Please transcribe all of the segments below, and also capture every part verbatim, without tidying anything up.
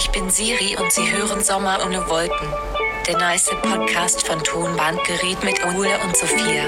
Ich bin Siri und Sie hören Sommer ohne Wolken. Der nice Podcast von Tonbandgerät mit Ole und Sophia.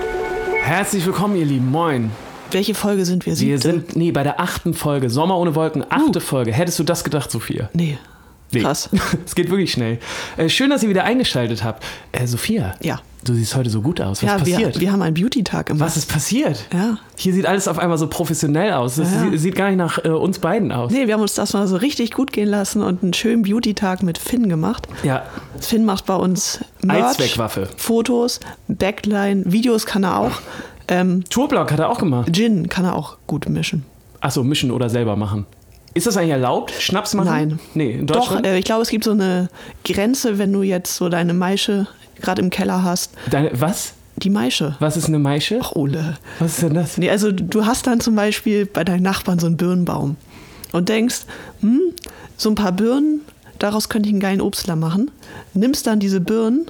Herzlich willkommen, ihr Lieben. Moin. Welche Folge sind wir? Siebte? Wir sind, nee, bei der achten Folge. Sommer ohne Wolken, achte uh. Folge. Hättest du das gedacht, Sophia? Nee. nee. Krass. Es geht wirklich schnell. Äh, schön, dass ihr wieder eingeschaltet habt. Äh, Sophia. Ja. Du siehst heute so gut aus. Was ja, ist passiert? Wir, wir haben einen Beauty-Tag gemacht. Was ist passiert? Ja. Hier sieht alles auf einmal so professionell aus. Das ja, ja. sieht gar nicht nach äh, uns beiden aus. Nee, wir haben uns das mal so richtig gut gehen lassen und einen schönen Beauty-Tag mit Finn gemacht. Ja. Finn macht bei uns Merch, Allzweckwaffe. Fotos, Backline, Videos kann er auch. Ähm, Tourblock hat er auch gemacht. Gin kann er auch gut mischen. Achso, mischen oder selber machen. Ist das eigentlich erlaubt? Schnaps machen? Nein. Nee, in Deutschland? Doch, äh, ich glaube, es gibt so eine Grenze, wenn du jetzt so deine Maische gerade im Keller hast. Deine, was? Die Maische. Was ist eine Maische? Ach, Ole. Was ist denn das? Nee, also du hast dann zum Beispiel bei deinen Nachbarn so einen Birnenbaum und denkst, hm, so ein paar Birnen, daraus könnte ich einen geilen Obstler machen. Nimmst dann diese Birnen,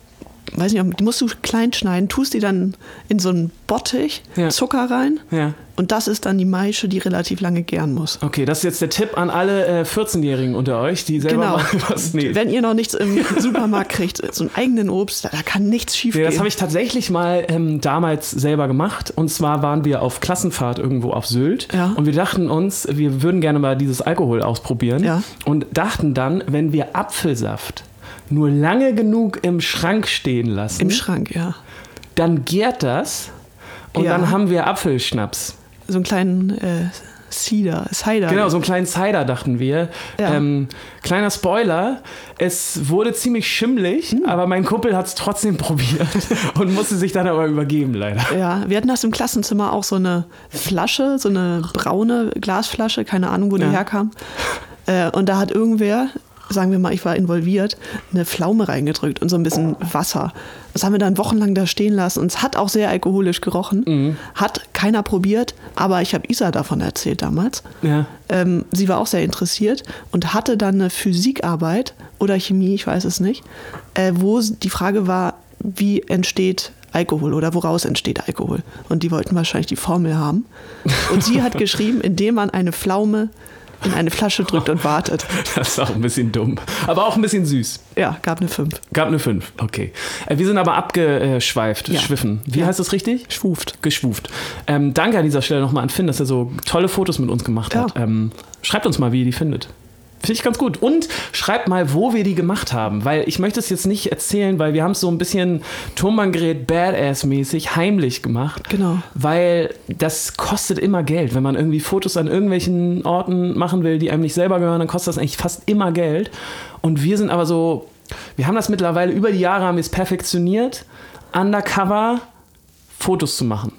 weiß nicht, die musst du klein schneiden, tust die dann in so einen Bottich, ja. Zucker rein. Ja. Und das ist dann die Maische, die relativ lange gären muss. Okay, das ist jetzt der Tipp an alle äh, vierzehnjährigen unter euch, die selber genau. mal was nee. Wenn ihr noch nichts im Supermarkt kriegt, so einen eigenen Obst, da, da kann nichts schief nee, gehen. Das habe ich tatsächlich mal ähm, damals selber gemacht. Und zwar waren wir auf Klassenfahrt irgendwo auf Sylt. Ja. Und wir dachten uns, wir würden gerne mal dieses Alkohol ausprobieren. Ja. Und dachten dann, wenn wir Apfelsaft nur lange genug im Schrank stehen lassen. Im Schrank, ja. Dann gärt das und ja. dann haben wir Apfelschnaps. So einen kleinen äh, Cider, Cider. Genau, so einen kleinen Cider dachten wir. Ja. Ähm, kleiner Spoiler, es wurde ziemlich schimmlig, hm. aber mein Kumpel hat es trotzdem probiert und musste sich dann aber übergeben, leider. Ja, wir hatten das im Klassenzimmer auch so eine Flasche, so eine braune Glasflasche, keine Ahnung, wo die ja. herkam. Äh, und da hat irgendwer, sagen wir mal, ich war involviert, eine Pflaume reingedrückt und so ein bisschen Wasser. Das haben wir dann wochenlang da stehen lassen. Und es hat auch sehr alkoholisch gerochen. Mhm. Hat keiner probiert, aber ich habe Isa davon erzählt damals. Ja. Ähm, sie war auch sehr interessiert und hatte dann eine Physikarbeit oder Chemie, ich weiß es nicht, äh, wo die Frage war, wie entsteht Alkohol oder woraus entsteht Alkohol? Und die wollten wahrscheinlich die Formel haben. Und sie hat geschrieben, indem man eine Pflaume in eine Flasche drückt und wartet. Das ist auch ein bisschen dumm. Aber auch ein bisschen süß. Ja, gab eine fünf. Gab eine fünf, okay. Wir sind aber abgeschweift, ja. schwiffen. Wie ja. heißt das richtig? Schwuft. Geschwuft. Ähm, danke an dieser Stelle nochmal an Finn, dass er so tolle Fotos mit uns gemacht ja. hat. Ähm, schreibt uns mal, wie ihr die findet. Finde ich ganz gut. Und schreibt mal, wo wir die gemacht haben. Weil ich möchte es jetzt nicht erzählen, weil wir haben es so ein bisschen Tonbandgerät Badass-mäßig heimlich gemacht. Genau. Weil das kostet immer Geld. Wenn man irgendwie Fotos an irgendwelchen Orten machen will, die einem nicht selber gehören, dann kostet das eigentlich fast immer Geld. Und wir sind aber so, wir haben das mittlerweile, über die Jahre haben wir es perfektioniert, undercover Fotos zu machen.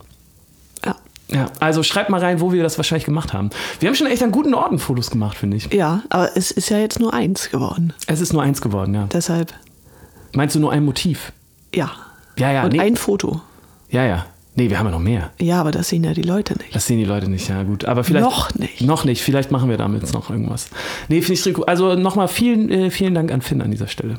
Ja, also schreibt mal rein, wo wir das wahrscheinlich gemacht haben. Wir haben schon echt an guten Orten Fotos gemacht, finde ich. Ja, aber es ist ja jetzt nur eins geworden. Es ist nur eins geworden, ja. Deshalb. Meinst du nur ein Motiv? Ja. Ja, ja. Und nee. ein Foto. Ja, ja. Nee, wir haben ja noch mehr. Ja, aber das sehen ja die Leute nicht. Das sehen die Leute nicht, ja gut. Aber vielleicht, noch nicht. Noch nicht. Vielleicht machen wir damit jetzt noch irgendwas. Nee, finde ich cool. Also nochmal vielen, äh, vielen Dank an Finn an dieser Stelle.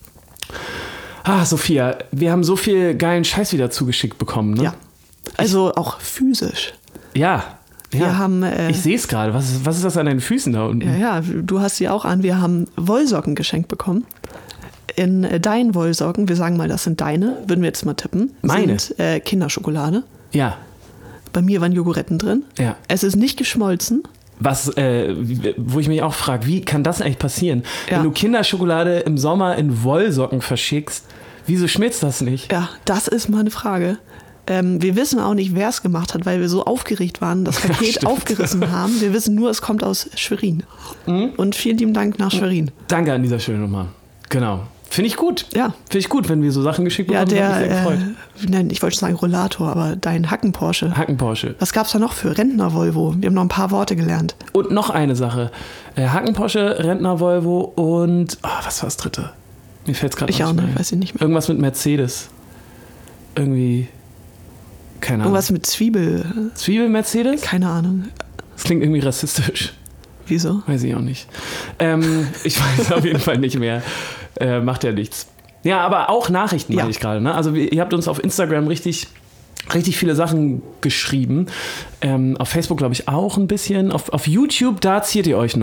Ah, Sophia, wir haben so viel geilen Scheiß wieder zugeschickt bekommen, ne? Ja. Also auch physisch. Ja, ja. Wir haben, äh, ich sehe es gerade. Was ist, was ist das an deinen Füßen da unten? Ja, ja, du hast sie auch an. Wir haben Wollsocken geschenkt bekommen. In äh, deinen Wollsocken, wir sagen mal, das sind deine, würden wir jetzt mal tippen. Meine? Sind äh, Kinderschokolade. Ja. Bei mir waren Joghurtten drin. Ja. Es ist nicht geschmolzen. Was, äh, wo ich mich auch frage, wie kann das eigentlich passieren? Ja. Wenn du Kinderschokolade im Sommer in Wollsocken verschickst, wieso schmilzt das nicht? Ja, das ist mal eine Frage. Ähm, wir wissen auch nicht, wer es gemacht hat, weil wir so aufgeregt waren, das Paket ja, aufgerissen haben. Wir wissen nur, es kommt aus Schwerin. Mhm. Und vielen lieben Dank nach Schwerin. Danke an dieser Stelle nochmal. Genau. Finde ich gut. Ja. Finde ich gut, wenn wir so Sachen geschickt bekommen. Ja, der, äh, nein, ich wollte sagen Rollator, aber dein Hacken-Porsche. Hacken-Porsche. Was gab es da noch für? Rentner-Volvo. Wir haben noch ein paar Worte gelernt. Und noch eine Sache. Äh, Hacken-Porsche, Rentner-Volvo und, oh, was war das dritte? Mir fällt es gerade nicht mehr. Ich auch nicht, weiß ich nicht mehr. Irgendwas mit Mercedes. Irgendwie... Keine Ahnung. Irgendwas mit Zwiebel. Zwiebel-Mercedes? Keine Ahnung. Das klingt irgendwie rassistisch. Wieso? Weiß ich auch nicht. Ähm, ich weiß auf jeden Fall nicht mehr. Äh, macht ja nichts. Ja, aber auch Nachrichten, ja. meine ich gerade. Ne? Also ihr habt uns auf Instagram richtig, richtig viele Sachen geschrieben. Ähm, auf Facebook, glaube ich, auch ein bisschen. Auf, auf YouTube, da ziert ihr euch noch.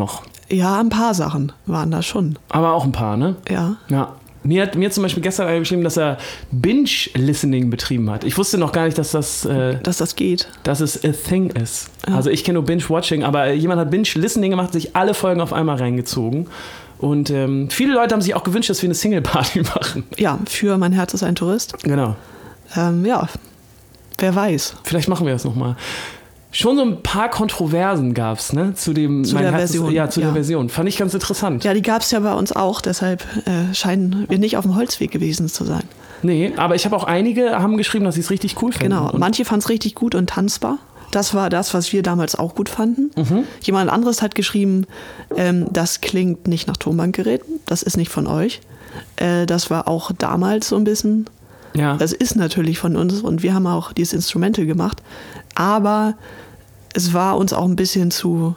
Ja, ein paar Sachen waren da schon. Aber auch ein paar, ne? Ja. Ja. Mir hat mir zum Beispiel gestern einer geschrieben, dass er Binge-Listening betrieben hat. Ich wusste noch gar nicht, dass das, äh, Dass das geht. dass es a thing ist. Ja. Also ich kenne nur Binge-Watching, aber jemand hat Binge-Listening gemacht, sich alle Folgen auf einmal reingezogen. Und ähm, viele Leute haben sich auch gewünscht, dass wir eine Single-Party machen. Ja, für Mein Herz ist ein Tourist. Genau. Ähm, ja, wer weiß. Vielleicht machen wir das nochmal. Schon so ein paar Kontroversen gab es, ne? Zu dem Zu mein der Herz Version, Ist, ja, zu ja. der Version. Fand ich ganz interessant. Ja, die gab es ja bei uns auch, deshalb äh, scheinen wir nicht auf dem Holzweg gewesen zu sein. Nee, aber ich habe auch einige haben geschrieben, dass sie es richtig cool finden. Genau, Und manche fanden es richtig gut und tanzbar. Das war das, was wir damals auch gut fanden. Mhm. Jemand anderes hat geschrieben, ähm, das klingt nicht nach Tonbandgerät, das ist nicht von euch. Äh, das war auch damals so ein bisschen, ja. das ist natürlich von uns und wir haben auch dieses Instrumental gemacht, aber es war uns auch ein bisschen zu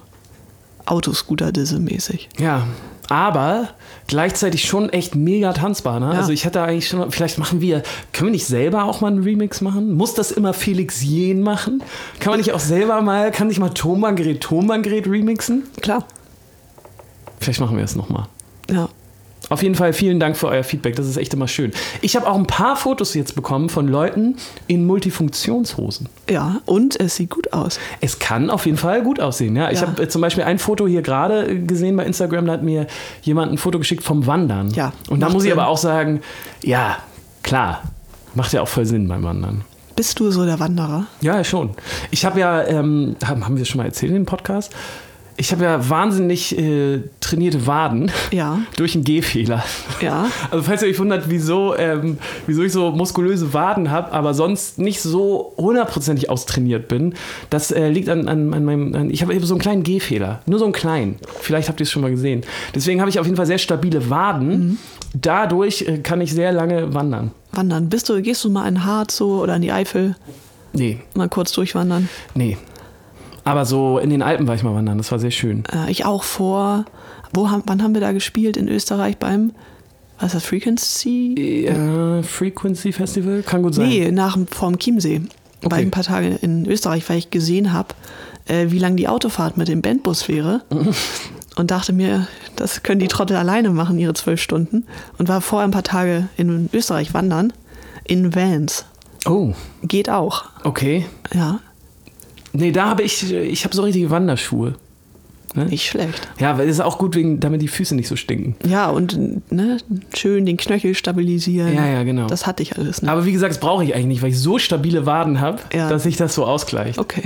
Autoscooter-Disse-mäßig. Ja, aber gleichzeitig schon echt mega tanzbar. Ne? Ja. Also ich hätte eigentlich schon, vielleicht machen wir, können wir nicht selber auch mal einen Remix machen? Muss das immer Felix Jähn machen? Kann man nicht auch selber mal, kann nicht mal Tonbandgerät Tonbandgerät remixen? Klar, Vielleicht machen wir es nochmal. ja. Auf jeden Fall vielen Dank für euer Feedback, das ist echt immer schön. Ich habe auch ein paar Fotos jetzt bekommen von Leuten in Multifunktionshosen. Ja, und es sieht gut aus. Es kann auf jeden Fall gut aussehen. Ja. Ich Ja. habe äh, zum Beispiel ein Foto hier gerade gesehen bei Instagram, da hat mir jemand ein Foto geschickt vom Wandern. Ja, Und da macht muss ich Sinn. aber auch sagen, ja, klar, macht ja auch voll Sinn beim Wandern. Bist du so der Wanderer? Ja, schon. Ich habe ja, ähm, haben, haben wir das schon mal erzählt in dem Podcast? Ich habe ja wahnsinnig äh, trainierte Waden Ja. durch einen Gehfehler. Ja. Also falls ihr euch wundert, wieso, ähm, wieso ich so muskulöse Waden habe, aber sonst nicht so hundertprozentig austrainiert bin, das äh, liegt an, an, an meinem, an, ich habe eben so einen kleinen Gehfehler, nur so einen kleinen. Vielleicht habt ihr es schon mal gesehen. Deswegen habe ich auf jeden Fall sehr stabile Waden. Mhm. Dadurch äh, kann ich sehr lange wandern. Wandern. Bist du, gehst du mal in Harz so oder in die Eifel? Nee, Mal kurz durchwandern? nee. Aber so in den Alpen war ich mal wandern, das war sehr schön. Äh, ich auch vor, wo haben, wann haben wir da gespielt? In Österreich beim, was ist das, Frequency? Äh, Frequency Festival? Kann gut sein. Nee, nach, dem- vorm Chiemsee. Okay. War ich ein paar Tage in Österreich, weil ich gesehen habe, äh, wie lang die Autofahrt mit dem Bandbus wäre. Und dachte mir, das können die Trottel alleine machen, ihre zwölf Stunden. Und war vorher ein paar Tage in Österreich wandern, in Vans. Oh, Geht auch, okay. ja, Nee, da habe ich, ich habe so richtige Wanderschuhe. Ne? nicht schlecht. Ja, weil es ist auch gut, wegen, damit die Füße nicht so stinken. Ja, und ne, schön den Knöchel stabilisieren. Ja, ja, genau. Das hatte ich alles. Ne? Aber wie gesagt, das brauche ich eigentlich nicht, weil ich so stabile Waden habe, Ja. dass sich das so ausgleicht. Okay.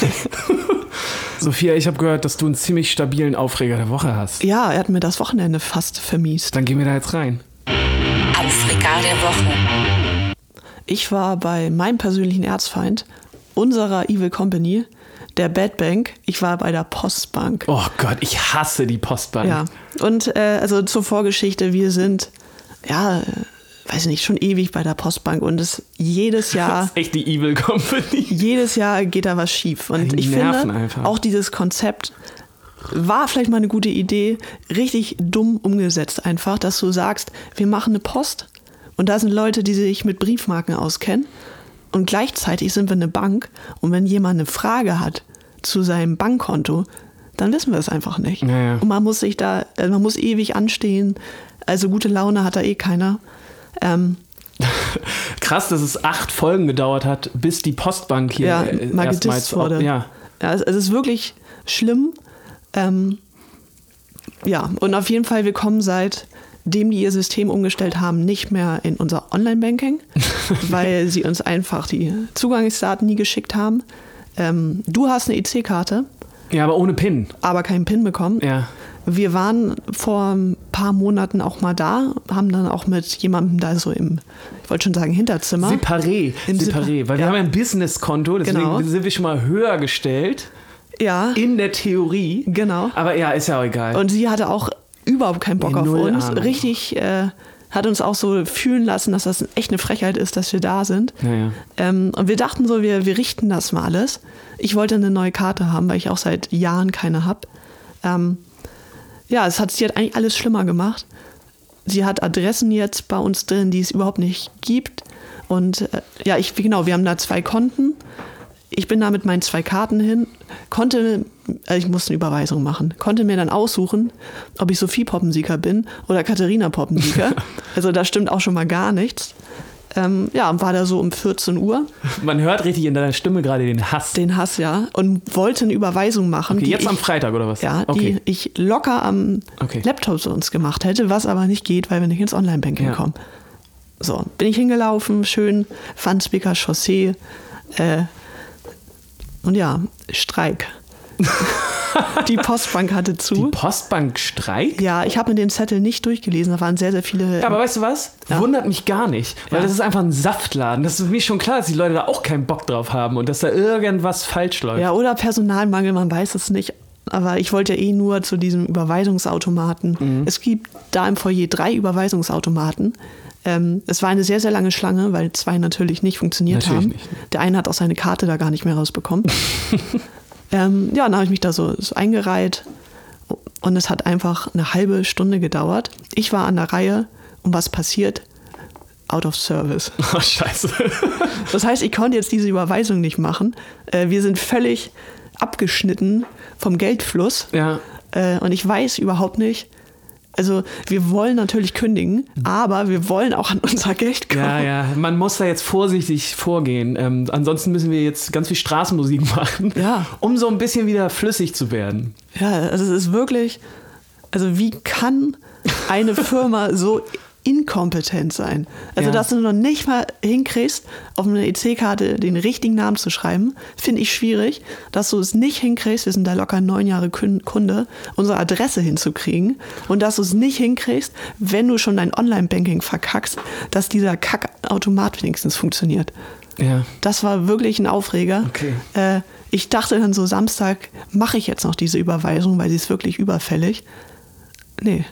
Sophia, ich habe gehört, dass du einen ziemlich stabilen Aufreger der Woche hast. Ja, er hat mir das Wochenende fast vermiest. Dann gehen wir da jetzt rein. Aufreger der Woche. Ich war bei meinem persönlichen Erzfeind, unserer Evil Company, der Bad Bank. Ich war bei der Postbank. Oh Gott, ich hasse die Postbank. Ja, und äh, also zur Vorgeschichte, wir sind, ja, äh, weiß nicht, schon ewig bei der Postbank und es jedes Das Jahr, ist echt die Evil Company. jedes Jahr geht da was schief. Und Die ich nerven finde, einfach. auch dieses Konzept war vielleicht mal eine gute Idee, richtig dumm umgesetzt einfach, dass du sagst, wir machen eine Post und da sind Leute, die sich mit Briefmarken auskennen und gleichzeitig sind wir eine Bank und wenn jemand eine Frage hat zu seinem Bankkonto, dann wissen wir es einfach nicht. Ja, ja. Und man muss sich da, also man muss ewig anstehen, also gute Laune hat da eh keiner. Ähm, Krass, dass es acht Folgen gedauert hat, bis die Postbank hier ja, äh, mal erstmals gedisst wurde. Ja. Ja, es, es ist wirklich schlimm. Ähm, ja, und auf jeden Fall, wir kommen seitdem die ihr System umgestellt haben, nicht mehr in unser Online-Banking, weil sie uns einfach die Zugangsdaten nie geschickt haben. Ähm, du hast eine E C-Karte, ja, aber ohne PIN. aber keinen PIN bekommen. Ja. Wir waren vor ein paar Monaten auch mal da, haben dann auch mit jemandem da so im, ich wollte schon sagen, Hinterzimmer. Separé, Im separé, weil wir ja. haben ein Business-Konto, deswegen Genau. sind wir schon mal höher gestellt, Ja, in der Theorie. genau. Aber ja, ist ja auch egal. Und sie hatte auch überhaupt keinen Bock Nee, auf null uns. Ahnung. Richtig, äh, hat uns auch so fühlen lassen, dass das echt eine Frechheit ist, dass wir da sind. Naja. Ähm, und wir dachten so, wir, wir richten das mal alles. Ich wollte eine neue Karte haben, weil ich auch seit Jahren keine habe. Ähm, ja, es hat, sie hat eigentlich alles schlimmer gemacht. Sie hat Adressen jetzt bei uns drin, die es überhaupt nicht gibt. Und äh, ja, ich, genau, wir haben da zwei Konten. ich bin da mit meinen zwei Karten hin, konnte, also ich musste eine Überweisung machen, konnte mir dann aussuchen, ob ich Sophie Poppensieger bin oder Katharina Poppensieger. Also da stimmt auch schon mal gar nichts. Ähm, ja, und war da so um vierzehn Uhr. Man hört richtig in deiner Stimme gerade den Hass. Den Hass, ja. Und wollte eine Überweisung machen. Okay, die jetzt ich, am Freitag oder was? Ja, okay. die ich locker am okay. Laptop sonst gemacht hätte, was aber nicht geht, weil wir nicht ins Online-Banking ja. kommen. So, bin ich hingelaufen, schön, Wandsbeker Chaussee, äh, und ja, Streik. Die Postbank hatte zu. Die Postbank Streik? Ja, ich habe mir den Zettel nicht durchgelesen, da waren sehr, sehr viele... Ja, aber weißt du was? Ja. Wundert mich gar nicht, weil Ja. das ist einfach ein Saftladen. Das ist für mich schon klar, dass die Leute da auch keinen Bock drauf haben und dass da irgendwas falsch läuft. Ja, oder Personalmangel, man weiß es nicht. Aber ich wollte ja eh nur zu diesem Überweisungsautomaten. Mhm. Es gibt da im Foyer drei Überweisungsautomaten. Ähm, es war eine sehr, sehr lange Schlange, weil zwei natürlich nicht funktioniert Natürlich haben. nicht. Der eine hat auch seine Karte da gar nicht mehr rausbekommen. ähm, ja, dann habe ich mich da so, so eingereiht und es hat einfach eine halbe Stunde gedauert. Ich war an der Reihe und was passiert? Out of service. Oh, scheiße. Das heißt, ich konnte jetzt diese Überweisung nicht machen. Äh, wir sind völlig abgeschnitten vom Geldfluss. Ja. Äh, und ich weiß überhaupt nicht, also wir wollen natürlich kündigen, aber wir wollen auch an unser Geld kommen. Ja, ja, man muss da jetzt vorsichtig vorgehen. Ähm, ansonsten müssen wir jetzt ganz viel Straßenmusik machen, Ja. um so ein bisschen wieder flüssig zu werden. Ja, also es ist wirklich, also wie kann eine Firma so inkompetent sein? Also Ja. dass du noch nicht mal hinkriegst, auf eine E C-Karte den richtigen Namen zu schreiben, finde ich schwierig. Dass du es nicht hinkriegst, wir sind da locker neun Jahre Kunde, unsere Adresse hinzukriegen und dass du es nicht hinkriegst, wenn du schon dein Online-Banking verkackst, dass dieser Kackautomat wenigstens funktioniert. Ja. Das war wirklich ein Aufreger. Okay. Äh, ich dachte dann so, Samstag mache ich jetzt noch diese Überweisung, weil sie ist wirklich überfällig. Nee.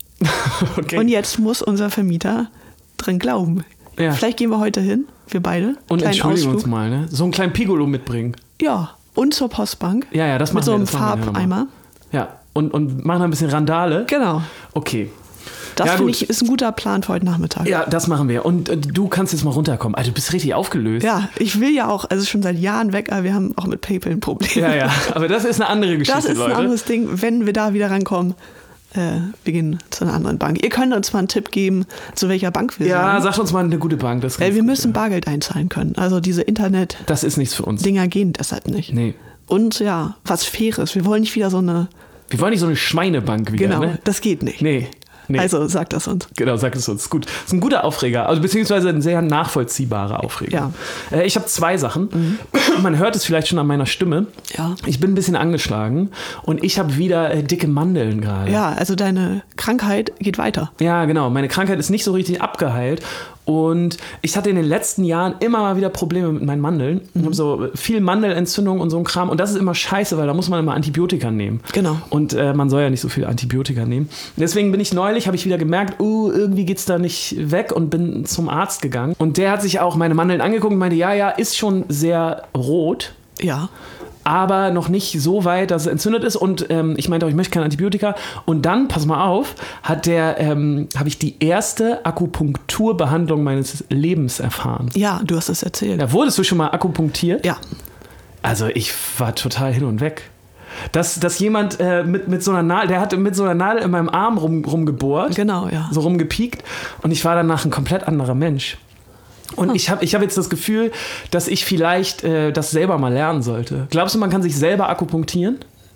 Okay. Und jetzt muss unser Vermieter drin glauben. Ja. Vielleicht gehen wir heute hin, wir beide. Und Kleinen entschuldigen uns Ausflug. mal, ne? So einen kleinen Pigolo mitbringen. Ja, und zur Postbank. Ja, ja, das machen Mit so wir, einem das machen wir nachher Farbeimer. Ja, und, und machen ein bisschen Randale. Genau. Okay. Das Ja, finde gut. ich ist ein guter Plan für heute Nachmittag. Ja, das machen wir. Und äh, du kannst jetzt mal runterkommen. Also du bist richtig aufgelöst. Ja, ich will ja auch, also schon seit Jahren weg, aber wir haben auch mit PayPal ein Problem. Ja, ja. Aber das ist eine andere Geschichte, Das ist Leute. ein anderes Ding, wenn wir da wieder rankommen. Äh, wir gehen zu einer anderen Bank. Ihr könnt uns mal einen Tipp geben, zu welcher Bank wir Ja, sind. sag uns mal eine gute Bank. Das, ist Äh, ganz wir gut, müssen ja. Bargeld einzahlen können. Also diese Internet-Dinger Das ist nichts für uns. gehen deshalb nicht. Nee. Und ja, was Faires. Wir wollen nicht wieder so eine... Wir wollen nicht so eine Schweinebank wieder, Genau, ne? das geht nicht. Nee. Nee. Also sagt das uns. Genau, sag es uns. Gut. Das ist ein guter Aufreger, also beziehungsweise ein sehr nachvollziehbarer Aufreger. Ja. Äh, ich habe zwei Sachen. Mhm. Man hört es vielleicht schon an meiner Stimme. Ja. Ich bin ein bisschen angeschlagen und ich habe wieder äh, dicke Mandeln gerade. Ja, also deine Krankheit geht weiter. Ja, genau. Meine Krankheit ist nicht so richtig abgeheilt. Und ich hatte in den letzten Jahren immer mal wieder Probleme mit meinen Mandeln. Ich habe so viel Mandelentzündung und so ein Kram. Und das ist immer scheiße, weil da muss man immer Antibiotika nehmen. Genau. Und äh, man soll ja nicht so viel Antibiotika nehmen. Deswegen bin ich neulich, habe ich wieder gemerkt, uh, irgendwie geht's da nicht weg und bin zum Arzt gegangen. Und der hat sich auch meine Mandeln angeguckt und meinte, ja, ja, ist schon sehr rot. Ja. Aber noch nicht so weit, dass es entzündet ist. Und ähm, ich meinte auch, ich möchte kein Antibiotika. Und dann, pass mal auf, hat der, ähm, habe ich die erste Akupunkturbehandlung meines Lebens erfahren. Ja, du hast es erzählt. Ja, wurdest du schon mal akupunktiert? Ja. Also ich war total hin und weg. Dass, dass jemand äh, mit, mit so einer Nadel, der hatte mit so einer Nadel in meinem Arm rum, rumgebohrt. Genau, ja. So rumgepiekt. Und ich war danach ein komplett anderer Mensch. Und Hm. ich habe ich hab jetzt das Gefühl, dass ich vielleicht äh, das selber mal lernen sollte. Glaubst du, man kann sich selber akupunktieren?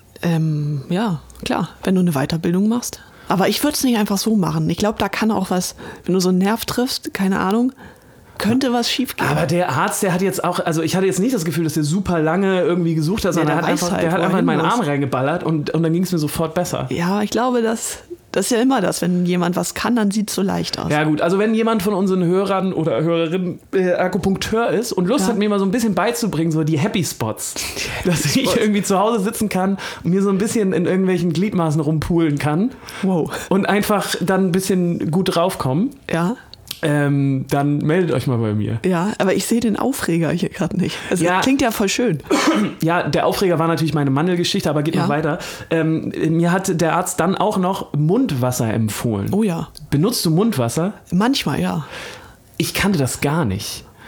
Ähm, ja, klar, wenn du eine Weiterbildung machst. Aber ich würde es nicht einfach so machen. Ich glaube, da kann auch was, wenn du so einen Nerv triffst, keine Ahnung, könnte was schief gehen. Aber der Arzt, der hat jetzt auch, also ich hatte jetzt nicht das Gefühl, dass der super lange irgendwie gesucht hat, sondern der der hat weiß einfach, halt, der hat wo er einfach in meinen hin muss. Arm reingeballert und, und dann ging es mir sofort besser. Ja, ich glaube, das, das ist ja immer das. Wenn jemand was kann, dann sieht es so leicht aus. Ja gut, also wenn jemand von unseren Hörern oder Hörerinnen äh, Akupunkteur ist und Lust Ja. hat, mir mal so ein bisschen beizubringen, so die Happy Spots, dass ich irgendwie zu Hause sitzen kann und mir so ein bisschen in irgendwelchen Gliedmaßen rumpulen kann Wow. und einfach dann ein bisschen gut draufkommen, Ja, ähm, dann meldet euch mal bei mir. ja, aber ich sehe den Aufreger hier gerade nicht. Also Ja. klingt ja voll schön. Ja, der Aufreger war natürlich meine Mandelgeschichte, aber geht Ja. noch weiter. Ähm, mir hat der Arzt dann auch noch Mundwasser empfohlen. Oh ja, Benutzt du Mundwasser? manchmal ja. Ich kannte das gar nicht.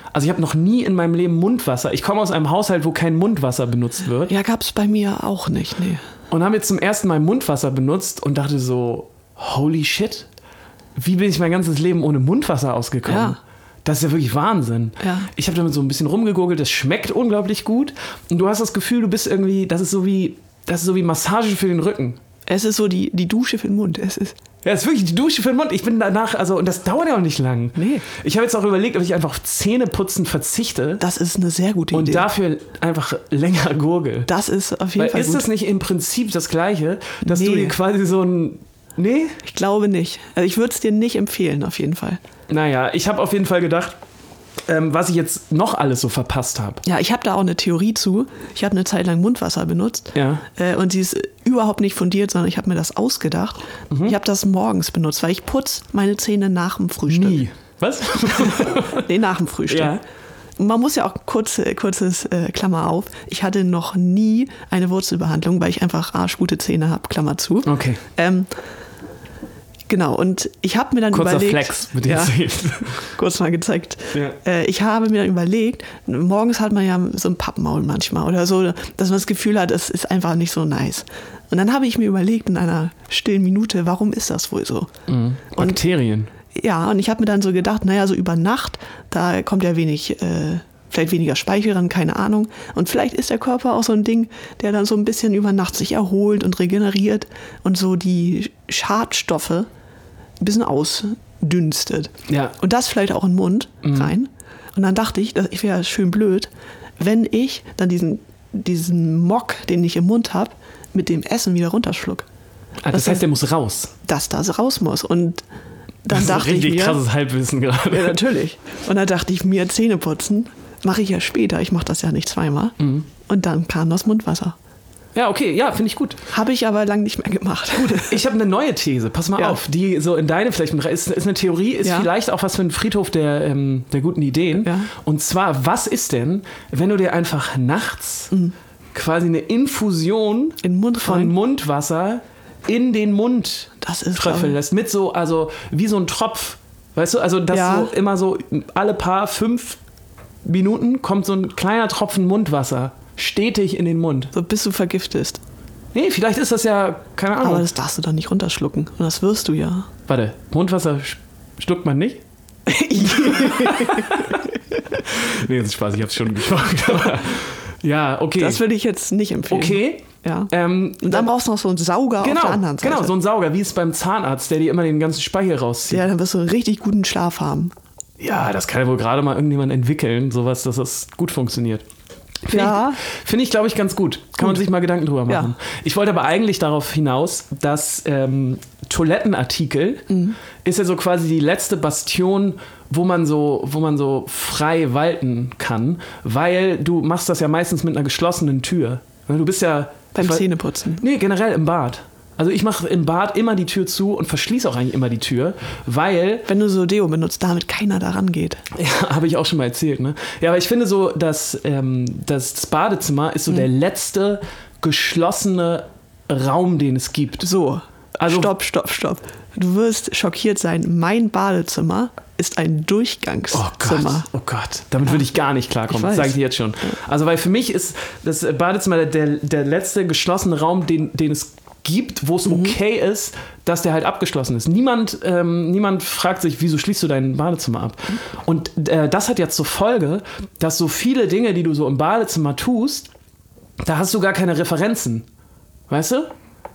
Also ich habe noch nie in meinem Leben Mundwasser. Ich komme aus einem Haushalt, wo kein Mundwasser benutzt wird. Ja, gab es bei mir auch nicht, nee. Und habe jetzt zum ersten Mal Mundwasser benutzt und dachte so, holy shit, wie bin ich mein ganzes Leben ohne Mundwasser ausgekommen? Ja. Das ist ja wirklich Wahnsinn. Ja. Ich habe damit so ein bisschen rumgegurgelt, das schmeckt unglaublich gut. Und du hast das Gefühl, du bist irgendwie, das ist so wie, das ist so wie Massage für den Rücken. Es ist so die, die Dusche für den Mund. Es ist Ja, es ist wirklich die Dusche für den Mund. Ich bin danach, also, und das dauert ja auch nicht lang. Nee. Ich habe jetzt auch überlegt, ob ich einfach auf Zähneputzen verzichte Das ist eine sehr gute und Idee. dafür einfach länger gurgel. Das ist auf jeden Weil Fall ist gut. das nicht im Prinzip das Gleiche, dass du Nee. dir quasi so ein. Nee? Ich glaube nicht. Also ich würde es dir nicht empfehlen, auf jeden Fall. Naja, ich habe auf jeden Fall gedacht, ähm, was ich jetzt noch alles so verpasst habe. Ja, ich habe da auch eine Theorie zu. Ich habe eine Zeit lang Mundwasser benutzt. Ja. Äh, und sie ist überhaupt nicht fundiert, sondern ich habe mir das ausgedacht. Mhm. Ich habe das morgens benutzt, weil ich putze meine Zähne nach dem Frühstück. Nie. Was? Nee, nach dem Frühstück. Ja. Und man muss ja auch kurz, kurzes äh, Klammer auf. Ich hatte noch nie eine Wurzelbehandlung, weil ich einfach arschgute Zähne habe, Klammer zu. Okay. Ähm, genau, und ich habe mir dann Kurzer überlegt... Flex mit den ja, Zähnen. kurz mal gezeigt. Ja. Äh, ich habe mir dann überlegt, morgens hat man ja so ein Pappmaul manchmal oder so, dass man das Gefühl hat, es ist einfach nicht so nice. Und dann habe ich mir überlegt in einer stillen Minute, warum ist das wohl so? Mhm. Bakterien. Ja, und ich habe mir dann so gedacht, naja, so über Nacht, da kommt ja wenig, äh, vielleicht weniger Speichel ran, keine Ahnung. Und vielleicht ist der Körper auch so ein Ding, der dann so ein bisschen über Nacht sich erholt und regeneriert und so die Schadstoffe ein bisschen ausdünstet. Ja. Und das vielleicht auch in den Mund rein. Und dann dachte ich, das wäre schön blöd, wenn ich dann diesen, diesen Mock, den ich im Mund habe, mit dem Essen wieder runterschluck. Ah, das Das heißt, der muss raus. Dass das raus muss. Und dann Das ist dachte ich richtig mir, krasses Halbwissen gerade. ja, natürlich. Und dann dachte ich mir, Zähne putzen mache ich ja später. Ich mache das ja nicht zweimal. Mhm. Und dann kam das Mundwasser. Ja, okay, ja, finde ich gut. Habe ich aber lang nicht mehr gemacht. Ich habe eine neue These, pass mal Ja. auf, die so in deine vielleicht mit rein- ist, ist eine Theorie, ist Ja. vielleicht auch was für einen Friedhof der, ähm, der guten Ideen. Ja. Und zwar, was ist denn, wenn du dir einfach nachts quasi eine Infusion In den Mund von rein. Mundwasser in den Mund Das ist, tröpfeln glaub ich- lässt, mit so, also wie so ein Tropf, weißt du, also das Ja. so immer so alle paar fünf Minuten kommt so ein kleiner Tropfen Mundwasser stetig in den Mund. So bis du vergiftest. Nee, vielleicht ist das ja, keine Ahnung. Aber das darfst du dann nicht runterschlucken. Und das wirst du ja. Warte, Mundwasser sch- schluckt man nicht? Nee, das ist Spaß, ich hab's schon geschluckt. aber- Ja, okay. Das würde ich jetzt nicht empfehlen. okay. Ja. Ähm, Und dann brauchst du noch so einen Sauger genau, auf der anderen Seite. genau, so ein Sauger, wie es beim Zahnarzt, der dir immer den ganzen Speichel rauszieht. Ja, dann wirst du einen richtig guten Schlaf haben. Ja, das kann ja wohl gerade mal irgendjemand entwickeln, sowas, dass das gut funktioniert. Finde Ja. ich, find ich glaube ich, ganz gut. Kann man sich mal Gedanken drüber machen. Ja. Ich wollte aber eigentlich darauf hinaus, dass ähm, Toilettenartikel Mhm. ist ja so quasi die letzte Bastion, wo man so, wo man so frei walten kann, weil du machst das ja meistens mit einer geschlossenen Tür. Du bist ja Beim ich weiß- Zähneputzen. Nee, generell im Bad. Also ich mache im Bad immer die Tür zu und verschließe auch eigentlich immer die Tür, weil Wenn du so Deo benutzt, damit keiner da rangeht. ja, habe ich auch schon mal erzählt, ne? Ja, aber ich finde so, dass ähm, das Badezimmer ist so der letzte geschlossene Raum, den es gibt. So, Also- stopp, stopp, stopp. Du wirst schockiert sein. Mein Badezimmer ist ein Oh Durchgangszimmer. Gott, oh Gott, damit würde ich gar nicht klarkommen, Ich das weiß. sage ich dir jetzt schon. Also weil für mich ist das Badezimmer der, der letzte geschlossene Raum, den, den es gibt, wo es okay ist, dass der halt abgeschlossen ist. Niemand, ähm, niemand fragt sich, wieso schließt du dein Badezimmer ab? Und äh, das hat jetzt zur Folge, dass so viele Dinge, die du so im Badezimmer tust, da hast du gar keine Referenzen. Weißt du?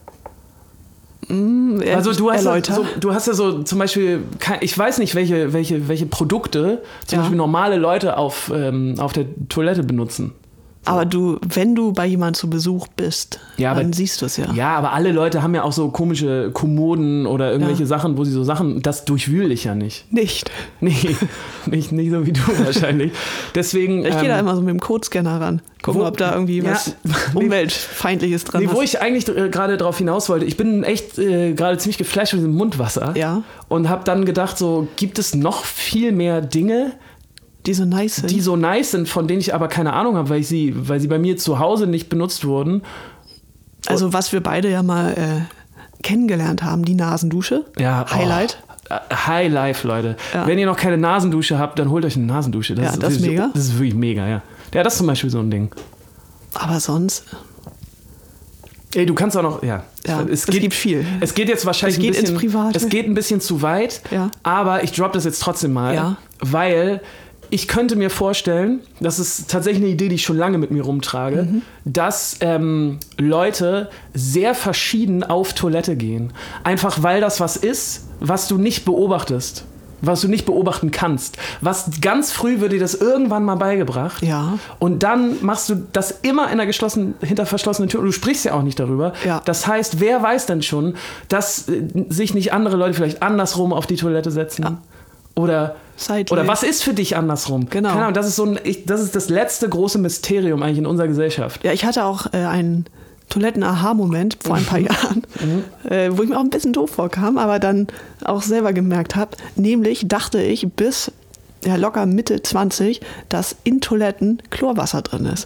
Er- Also du hast, ja Erläuter. so, du hast ja so zum Beispiel, kein- ich weiß nicht, welche, welche, welche Produkte zum Ja. Beispiel normale Leute auf, ähm, auf der Toilette benutzen. Aber du, wenn du bei jemandem zu Besuch bist, Ja, aber- dann siehst du es ja. Ja, aber alle Leute haben ja auch so komische Kommoden oder irgendwelche Ja. Sachen, wo sie so Sachen, das durchwühle ich ja nicht. Nicht. Nee, nicht, nicht so wie du wahrscheinlich. Deswegen. Ich gehe da ähm, immer so mit dem Codescanner ran. Gucken, wo- ob da irgendwie Ja. was Nee. Umweltfeindliches dran Nee, wo ist. ich eigentlich äh, gerade darauf hinaus wollte, ich bin echt äh, gerade ziemlich geflasht von diesem Mundwasser. Ja. Und habe dann gedacht, so, gibt es noch viel mehr Dinge, Die so nice sind. die so nice sind, von denen ich aber keine Ahnung habe, weil, ich sie, weil sie bei mir zu Hause nicht benutzt wurden. also was wir beide ja mal äh, kennengelernt haben, die Nasendusche. Ja, oh. Highlight. High Life, Leute. Ja. Wenn ihr noch keine Nasendusche habt, dann holt euch eine Nasendusche. Das Ja, ist, das ist mega. Das ist wirklich mega, ja. Ja, das ist zum Beispiel so ein Ding. Aber sonst, Ey, du kannst auch noch, ja. ja, es, es gibt viel. Es geht jetzt wahrscheinlich Es geht ein bisschen, ins Private. Es geht ein bisschen zu weit, Ja. aber ich drop das jetzt trotzdem mal, Ja. weil ich könnte mir vorstellen, das ist tatsächlich eine Idee, die ich schon lange mit mir rumtrage, Mhm. dass ähm, Leute sehr verschieden auf Toilette gehen. Einfach weil das was ist, was du nicht beobachtest. Was du nicht beobachten kannst. Was ganz früh wird dir das irgendwann mal beigebracht. Ja. Und dann machst du das immer in einer geschlossenen, hinter verschlossenen Tür. Und du sprichst ja auch nicht darüber. Ja. Das heißt, wer weiß denn schon, dass äh, sich nicht andere Leute vielleicht andersrum auf die Toilette setzen? Ja. Oder, Seitlich. oder was ist für dich andersrum? Genau. Keine Ahnung, das ist so ein, ich, das ist das letzte große Mysterium eigentlich in unserer Gesellschaft. Ja, ich hatte auch äh, einen Toiletten-Aha-Moment vor ein paar Jahren, äh, wo ich mir auch ein bisschen doof vorkam, aber dann auch selber gemerkt habe. Nämlich dachte ich bis ja, locker Mitte zwanzig, dass in Toiletten Chlorwasser drin ist.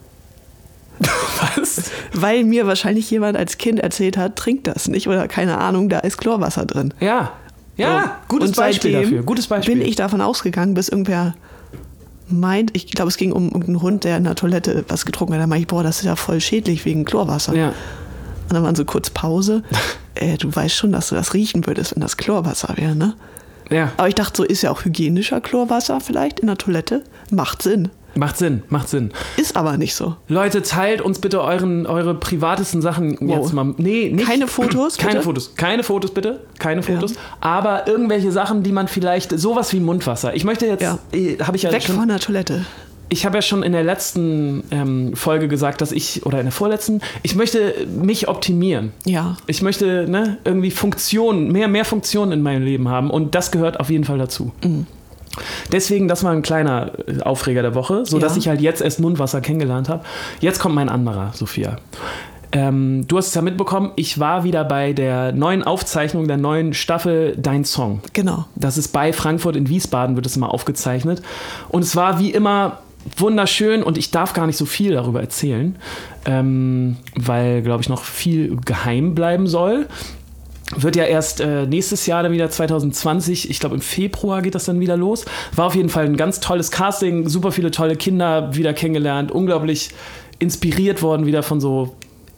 Was? Weil mir wahrscheinlich jemand als Kind erzählt hat, trink das nicht oder keine Ahnung, da ist Chlorwasser drin. Ja. Ja, So. gutes Und Beispiel seitdem dafür. Gutes Beispiel. bin ich davon ausgegangen, bis irgendwer meint, ich glaube, es ging um irgendeinen Hund, der in der Toilette was getrunken hat. Da meinte ich, boah, das ist ja voll schädlich wegen Chlorwasser. Ja. Und dann waren so kurz Pause. äh, du weißt schon, dass du das riechen würdest, wenn das Chlorwasser wäre, ne? Ja. Aber ich dachte, so ist ja auch hygienischer Chlorwasser vielleicht in der Toilette. Macht Sinn. Macht Sinn, macht Sinn. Ist aber nicht so. Leute, teilt uns bitte euren, eure privatesten Sachen Wow. jetzt mal. Nee, nicht. Keine Fotos, Keine bitte? Fotos. Keine Fotos, bitte. Keine Fotos. Ja. Aber irgendwelche Sachen, die man vielleicht, sowas wie Mundwasser. Ich möchte jetzt, Ja. äh, habe ich ja Weg schon, von der Toilette. ich habe ja schon in der letzten ähm, Folge gesagt, dass ich, oder in der vorletzten, ich möchte mich optimieren. Ja. Ich möchte ne, irgendwie Funktionen, mehr, mehr Funktionen in meinem Leben haben und das gehört auf jeden Fall dazu. Mhm. Deswegen, das war ein kleiner Aufreger der Woche, sodass Ja. ich halt jetzt erst Mundwasser kennengelernt habe. Jetzt kommt mein anderer, Sophia. Ähm, du hast es ja mitbekommen, ich war wieder bei der neuen Aufzeichnung der neuen Staffel Dein Song. Genau. Das ist bei Frankfurt in Wiesbaden, wird es immer aufgezeichnet. Und es war wie immer wunderschön und ich darf gar nicht so viel darüber erzählen, ähm, weil, glaube ich, noch viel geheim bleiben soll. Wird ja erst äh, nächstes Jahr dann wieder zwanzig zwanzig, ich glaube im Februar geht das dann wieder los. War auf jeden Fall ein ganz tolles Casting, super viele tolle Kinder wieder kennengelernt, unglaublich inspiriert worden wieder von so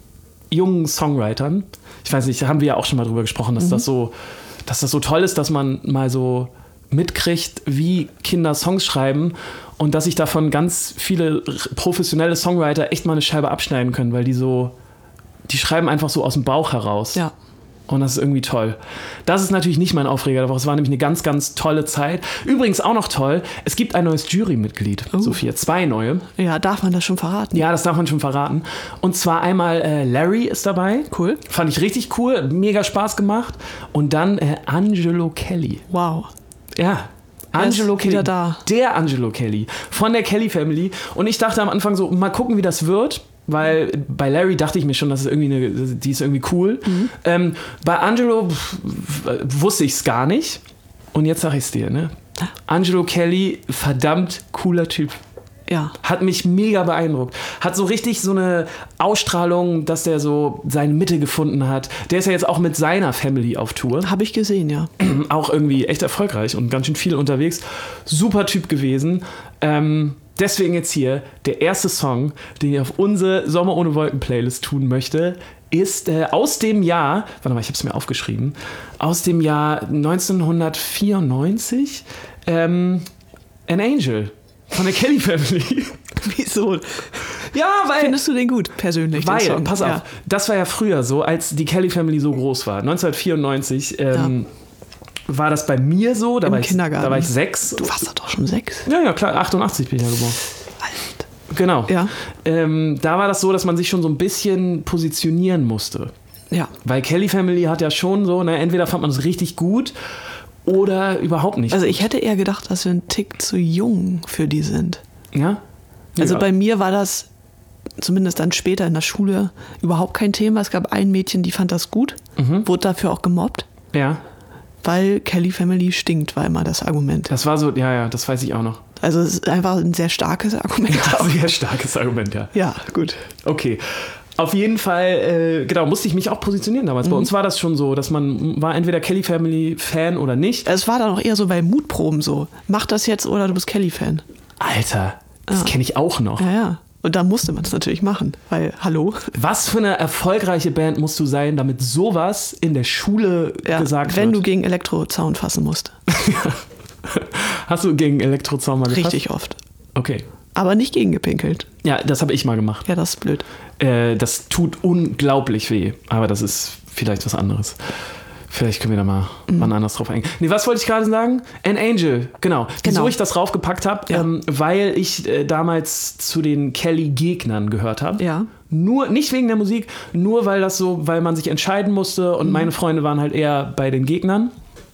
jungen Songwritern. Ich weiß nicht, da haben wir ja auch schon mal drüber gesprochen, dass, mhm. das so, dass das so toll ist, dass man mal so mitkriegt, wie Kinder Songs schreiben und dass sich davon ganz viele professionelle Songwriter echt mal eine Scheibe abschneiden können, weil die so, die schreiben einfach so aus dem Bauch heraus. Ja. Und das ist irgendwie toll. Das ist natürlich nicht mein Aufreger der Woche. Es war nämlich eine ganz, ganz tolle Zeit. Übrigens auch noch toll, es gibt ein neues Jurymitglied, Oh. Sophia. Zwei neue. Ja, darf man das schon verraten? Ja, das darf man schon verraten. Und zwar einmal äh, Larry ist dabei. Cool. Fand ich richtig cool. Mega Spaß gemacht. Und dann äh, Angelo Kelly. Wow. Ja. Er ist Angelo Kelly. wieder da. Der Angelo Kelly. Von der Kelly Family. Und ich dachte am Anfang so, mal gucken, wie das wird. Weil bei Larry dachte ich mir schon, dass es irgendwie eine, die ist irgendwie cool. Mhm. Ähm, bei Angelo pf, wusste ich es gar nicht. Und jetzt sage ich es dir, ne? Angelo Kelly, verdammt cooler Typ. Ja. Hat mich mega beeindruckt. Hat so richtig so eine Ausstrahlung, dass der so seine Mitte gefunden hat. Der ist ja jetzt auch mit seiner Family auf Tour. Habe ich gesehen, ja. Auch irgendwie echt erfolgreich und ganz schön viel unterwegs. Super Typ gewesen. Ähm, deswegen jetzt hier der erste Song, den ich auf unsere Sommer ohne Wolken Playlist tun möchte, ist äh, aus dem Jahr, warte mal, ich habe es mir aufgeschrieben, aus dem Jahr neunzehnhundertvierundneunzig, ähm, An Angel von der Kelly Family. Wieso? Ja, weil... Findest du den gut, persönlich? den Weil, Song? pass auf, Ja. das war ja früher so, als die Kelly Family so groß war. neunzehnhundertvierundneunzig ähm, ja. war das bei mir so. Da Im war ich, Kindergarten. Da war ich sechs. Du warst da doch schon sechs. Ja, ja, klar, achtundachtzig bin ich ja geboren. Alt. Genau. Ja. Ähm, da war das so, dass man sich schon so ein bisschen positionieren musste. Ja. Weil Kelly Family hat ja schon so, ne, entweder fand man es richtig gut oder überhaupt nicht. Also ich hätte eher gedacht, dass wir einen Tick zu jung für die sind. Ja? Also ja. bei mir war das zumindest dann später in der Schule überhaupt kein Thema. Es gab ein Mädchen, die fand das gut, Mhm. wurde dafür auch gemobbt, Ja, weil Kelly Family stinkt, war immer das Argument. das war so, ja, ja, das weiß ich auch noch. Also es ist einfach ein sehr starkes Argument. Sehr starkes Argument, ja. Ja, gut. Okay. Auf jeden Fall, äh, genau, musste ich mich auch positionieren damals. Mhm. Bei uns war das schon so, dass man war entweder Kelly Family Fan oder nicht. Es war dann auch eher so bei Mutproben so. Mach das jetzt oder du bist Kelly-Fan. Alter, das ah. kenne ich auch noch. Ja, ja. Und da musste man es natürlich machen, weil, hallo. Was für eine erfolgreiche Band musst du sein, damit sowas in der Schule ja, gesagt wenn wird? Wenn du gegen Elektrozaun fassen musst. Hast du gegen Elektrozaun mal gefasst? Richtig oft. Okay. Aber nicht gegengepinkelt. Ja, das habe ich mal gemacht. Ja, das ist blöd. Äh, das tut unglaublich weh, aber das ist vielleicht was anderes. Vielleicht können wir da mal mhm. wann anders drauf eingehen. Nee, was wollte ich gerade sagen? An Angel, genau. Wieso genau. ich das raufgepackt habe, ja. ähm, weil ich äh, damals zu den Kelly-Gegnern gehört habe. Ja. Nur, nicht wegen der Musik, nur weil das so, weil man sich entscheiden musste und mhm. meine Freunde waren halt eher bei den Gegnern.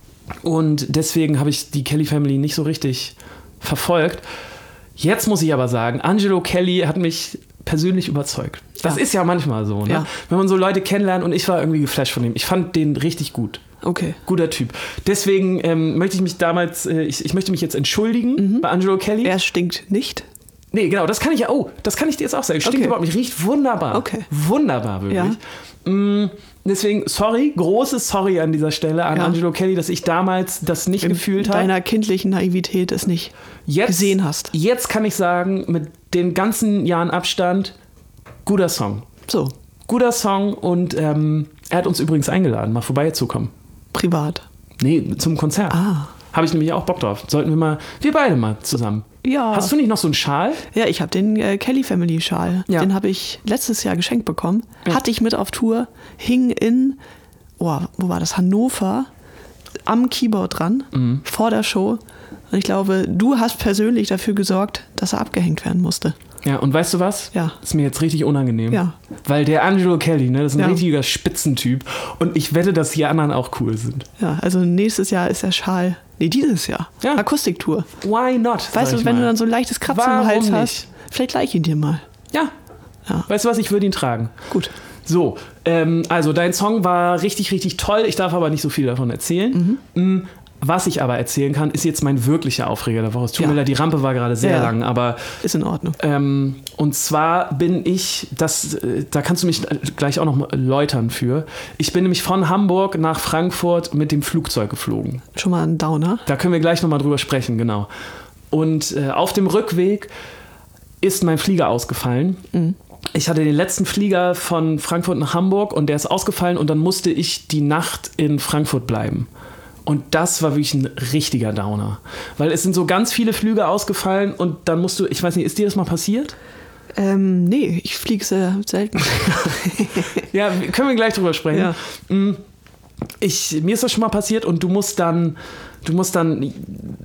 Und deswegen habe ich die Kelly Family nicht so richtig verfolgt. Jetzt muss ich aber sagen, Angelo Kelly hat mich persönlich überzeugt. Das ja. ist ja manchmal so, ne? Ja. Wenn man so Leute kennenlernt und ich war irgendwie geflasht von ihm. Ich fand den richtig gut. Okay. Guter Typ. Deswegen ähm, möchte ich mich damals, äh, ich, ich möchte mich jetzt entschuldigen mhm. bei Angelo Kelly. Er stinkt nicht. Nee, genau, das kann ich ja, oh, das kann ich dir jetzt auch sagen. Stinkt okay. überhaupt nicht, riecht wunderbar. Okay. Wunderbar, wirklich. Ja. Mm, deswegen, sorry, großes Sorry an dieser Stelle an ja. Angelo Kelly, dass ich damals das nicht In gefühlt habe. Deiner kindlichen Naivität es nicht jetzt, gesehen hast. Jetzt kann ich sagen, mit den ganzen Jahren Abstand, guter Song. So. Guter Song und ähm, er hat uns übrigens eingeladen, mal vorbeizukommen. Privat? Nee, zum Konzert. Ah. Habe ich nämlich auch Bock drauf. Sollten wir mal, wir beide mal zusammen. Ja. Hast du nicht noch so einen Schal? Ja, ich habe den äh, Kelly Family Schal. Ja. Den habe ich letztes Jahr geschenkt bekommen. Ja. Hatte ich mit auf Tour, hing in, oh, wo war das? Hannover, am Keyboard dran, mhm. vor der Show. Und ich glaube, du hast persönlich dafür gesorgt, dass er abgehängt werden musste. Ja, und weißt du was? Ja. Ist mir jetzt richtig unangenehm. Ja. Weil der Angelo Kelly, ne, das ist ein ja. richtiger Spitzentyp. Und ich wette, dass die anderen auch cool sind. Ja, also nächstes Jahr ist der Schal, nee, dieses Jahr, ja. Akustiktour. Why not? Weißt du, wenn mal. du dann so ein leichtes Kratzen Warum im Hals nicht? hast, vielleicht leih ich ihn dir mal. Ja. ja. Weißt du was, ich würde ihn tragen. Gut. So, ähm, also dein Song war richtig, richtig toll. Ich darf aber nicht so viel davon erzählen. Mhm. Was ich aber erzählen kann, ist jetzt mein wirklicher Aufreger der Woche. Es tut ja. mir leid, die Rampe war gerade sehr ja. lang, aber... Ist in Ordnung. Ähm, und zwar bin ich, das, da kannst du mich gleich auch noch läutern für, ich bin nämlich von Hamburg nach Frankfurt mit dem Flugzeug geflogen. Schon mal ein Downer. Da können wir gleich nochmal drüber sprechen, genau. Und äh, auf dem Rückweg ist mein Flieger ausgefallen. Mhm. Ich hatte den letzten Flieger von Frankfurt nach Hamburg und der ist ausgefallen und dann musste ich die Nacht in Frankfurt bleiben. Und das war wirklich ein richtiger Downer. Weil es sind so ganz viele Flüge ausgefallen und dann musst du, ich weiß nicht, ist dir das mal passiert? Ähm, nee, ich fliege sehr selten. Ja, können wir gleich drüber sprechen. Ja. Ich, mir ist das schon mal passiert und du musst dann, du musst dann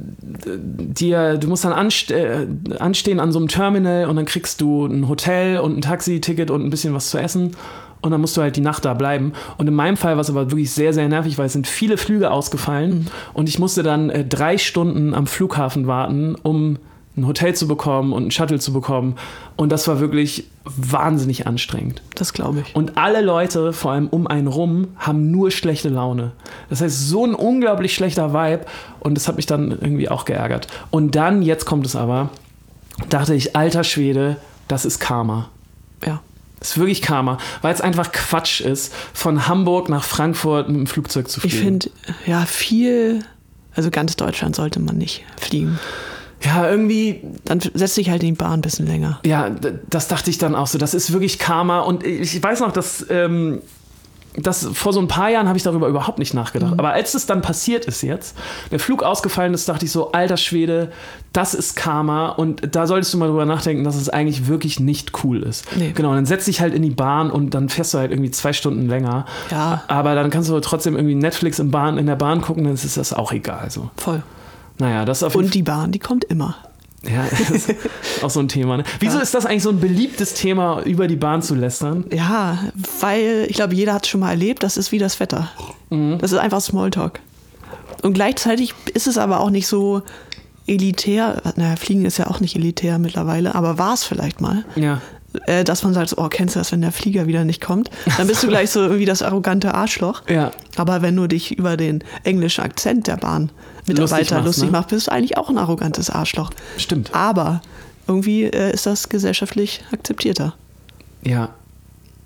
dir, du musst dann anste- anstehen an so einem Terminal und dann kriegst du ein Hotel und ein Taxiticket und ein bisschen was zu essen. Und dann musst du halt die Nacht da bleiben. Und in meinem Fall war es aber wirklich sehr, sehr nervig, weil es sind viele Flüge ausgefallen. Mhm. Und ich musste dann äh, drei Stunden am Flughafen warten, um ein Hotel zu bekommen und einen Shuttle zu bekommen. Und das war wirklich wahnsinnig anstrengend. Das glaube ich. Und alle Leute, vor allem um einen rum, haben nur schlechte Laune. Das heißt, so ein unglaublich schlechter Vibe. Und das hat mich dann irgendwie auch geärgert. Und dann, jetzt kommt es aber, dachte ich, alter Schwede, das ist Karma. Ja. Das ist wirklich Karma, weil es einfach Quatsch ist, von Hamburg nach Frankfurt mit dem Flugzeug zu fliegen. Ich finde, ja, viel, also ganz Deutschland sollte man nicht fliegen. Ja, irgendwie... Dann setz dich halt in die Bahn ein bisschen länger. Ja, das dachte ich dann auch so. Das ist wirklich Karma. Und ich weiß noch, dass... Ähm, Das, vor so ein paar Jahren habe ich darüber überhaupt nicht nachgedacht. Mhm. Aber als es dann passiert ist jetzt, der Flug ausgefallen ist, dachte ich so, alter Schwede, das ist Karma. Und da solltest du mal drüber nachdenken, dass es eigentlich wirklich nicht cool ist. Nee. Genau, und dann setz dich halt in die Bahn und dann fährst du halt irgendwie zwei Stunden länger. Ja. Aber dann kannst du trotzdem irgendwie Netflix im Bahn, in der Bahn gucken, dann ist das auch egal. So. Voll. Naja, das auf jeden Und die Bahn, die kommt immer. Ja, das ist auch so ein Thema. Ne? Wieso ja. ist das eigentlich so ein beliebtes Thema, über die Bahn zu lästern? Ja, weil ich glaube, jeder hat es schon mal erlebt, das ist wie das Wetter. Mhm. Das ist einfach Smalltalk. Und gleichzeitig ist es aber auch nicht so elitär, naja, Fliegen ist ja auch nicht elitär mittlerweile, aber war es vielleicht mal. Ja. Äh, dass man sagt, oh, kennst du das, wenn der Flieger wieder nicht kommt? Dann bist du gleich so wie das arrogante Arschloch. Ja. Aber wenn du dich über den englischen Akzent der Bahnmitarbeiter lustig, lustig ne? machst, bist du eigentlich auch ein arrogantes Arschloch. Stimmt. Aber irgendwie äh, ist das gesellschaftlich akzeptierter. Ja.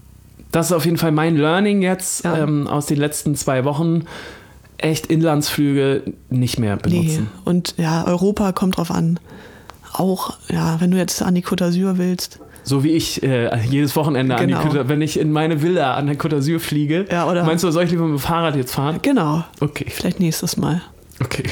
Das ist auf jeden Fall mein Learning jetzt Ja. ähm, aus den letzten zwei Wochen. Echt Inlandsflüge nicht mehr benutzen. Nee. Und ja, Europa kommt drauf an. Auch, ja, wenn du jetzt an die Côte d'Azur willst. So wie ich äh, jedes Wochenende, Genau. an die Côte, wenn ich in meine Villa an der Côte d'Azur fliege. Ja, oder- Meinst du, soll ich lieber mit dem Fahrrad jetzt fahren? Genau. Okay, Vielleicht nächstes Mal. okay.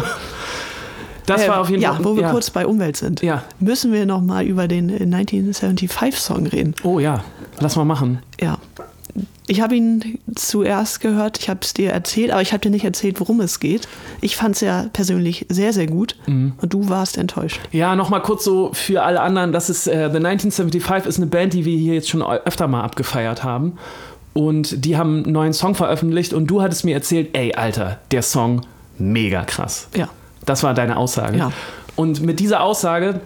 Das Äh, war auf jeden ja, Fall... wo wir ja. kurz bei Umwelt sind, Ja. müssen wir noch mal über den neunzehnhundertfünfundsiebzig-Song reden. Oh ja, lass mal machen. Ja. Ich habe ihn zuerst gehört, ich habe es dir erzählt, aber ich habe dir nicht erzählt, worum es geht. Ich fand es ja persönlich sehr, sehr gut und du warst enttäuscht. Ja, nochmal kurz so für alle anderen, das ist äh, The neunzehnhundertfünfundsiebzig ist eine Band, die wir hier jetzt schon öfter mal abgefeiert haben. Und die haben einen neuen Song veröffentlicht und du hattest mir erzählt, ey, Alter, der Song, mega krass. Ja. Das war deine Aussage. Ja. Und mit dieser Aussage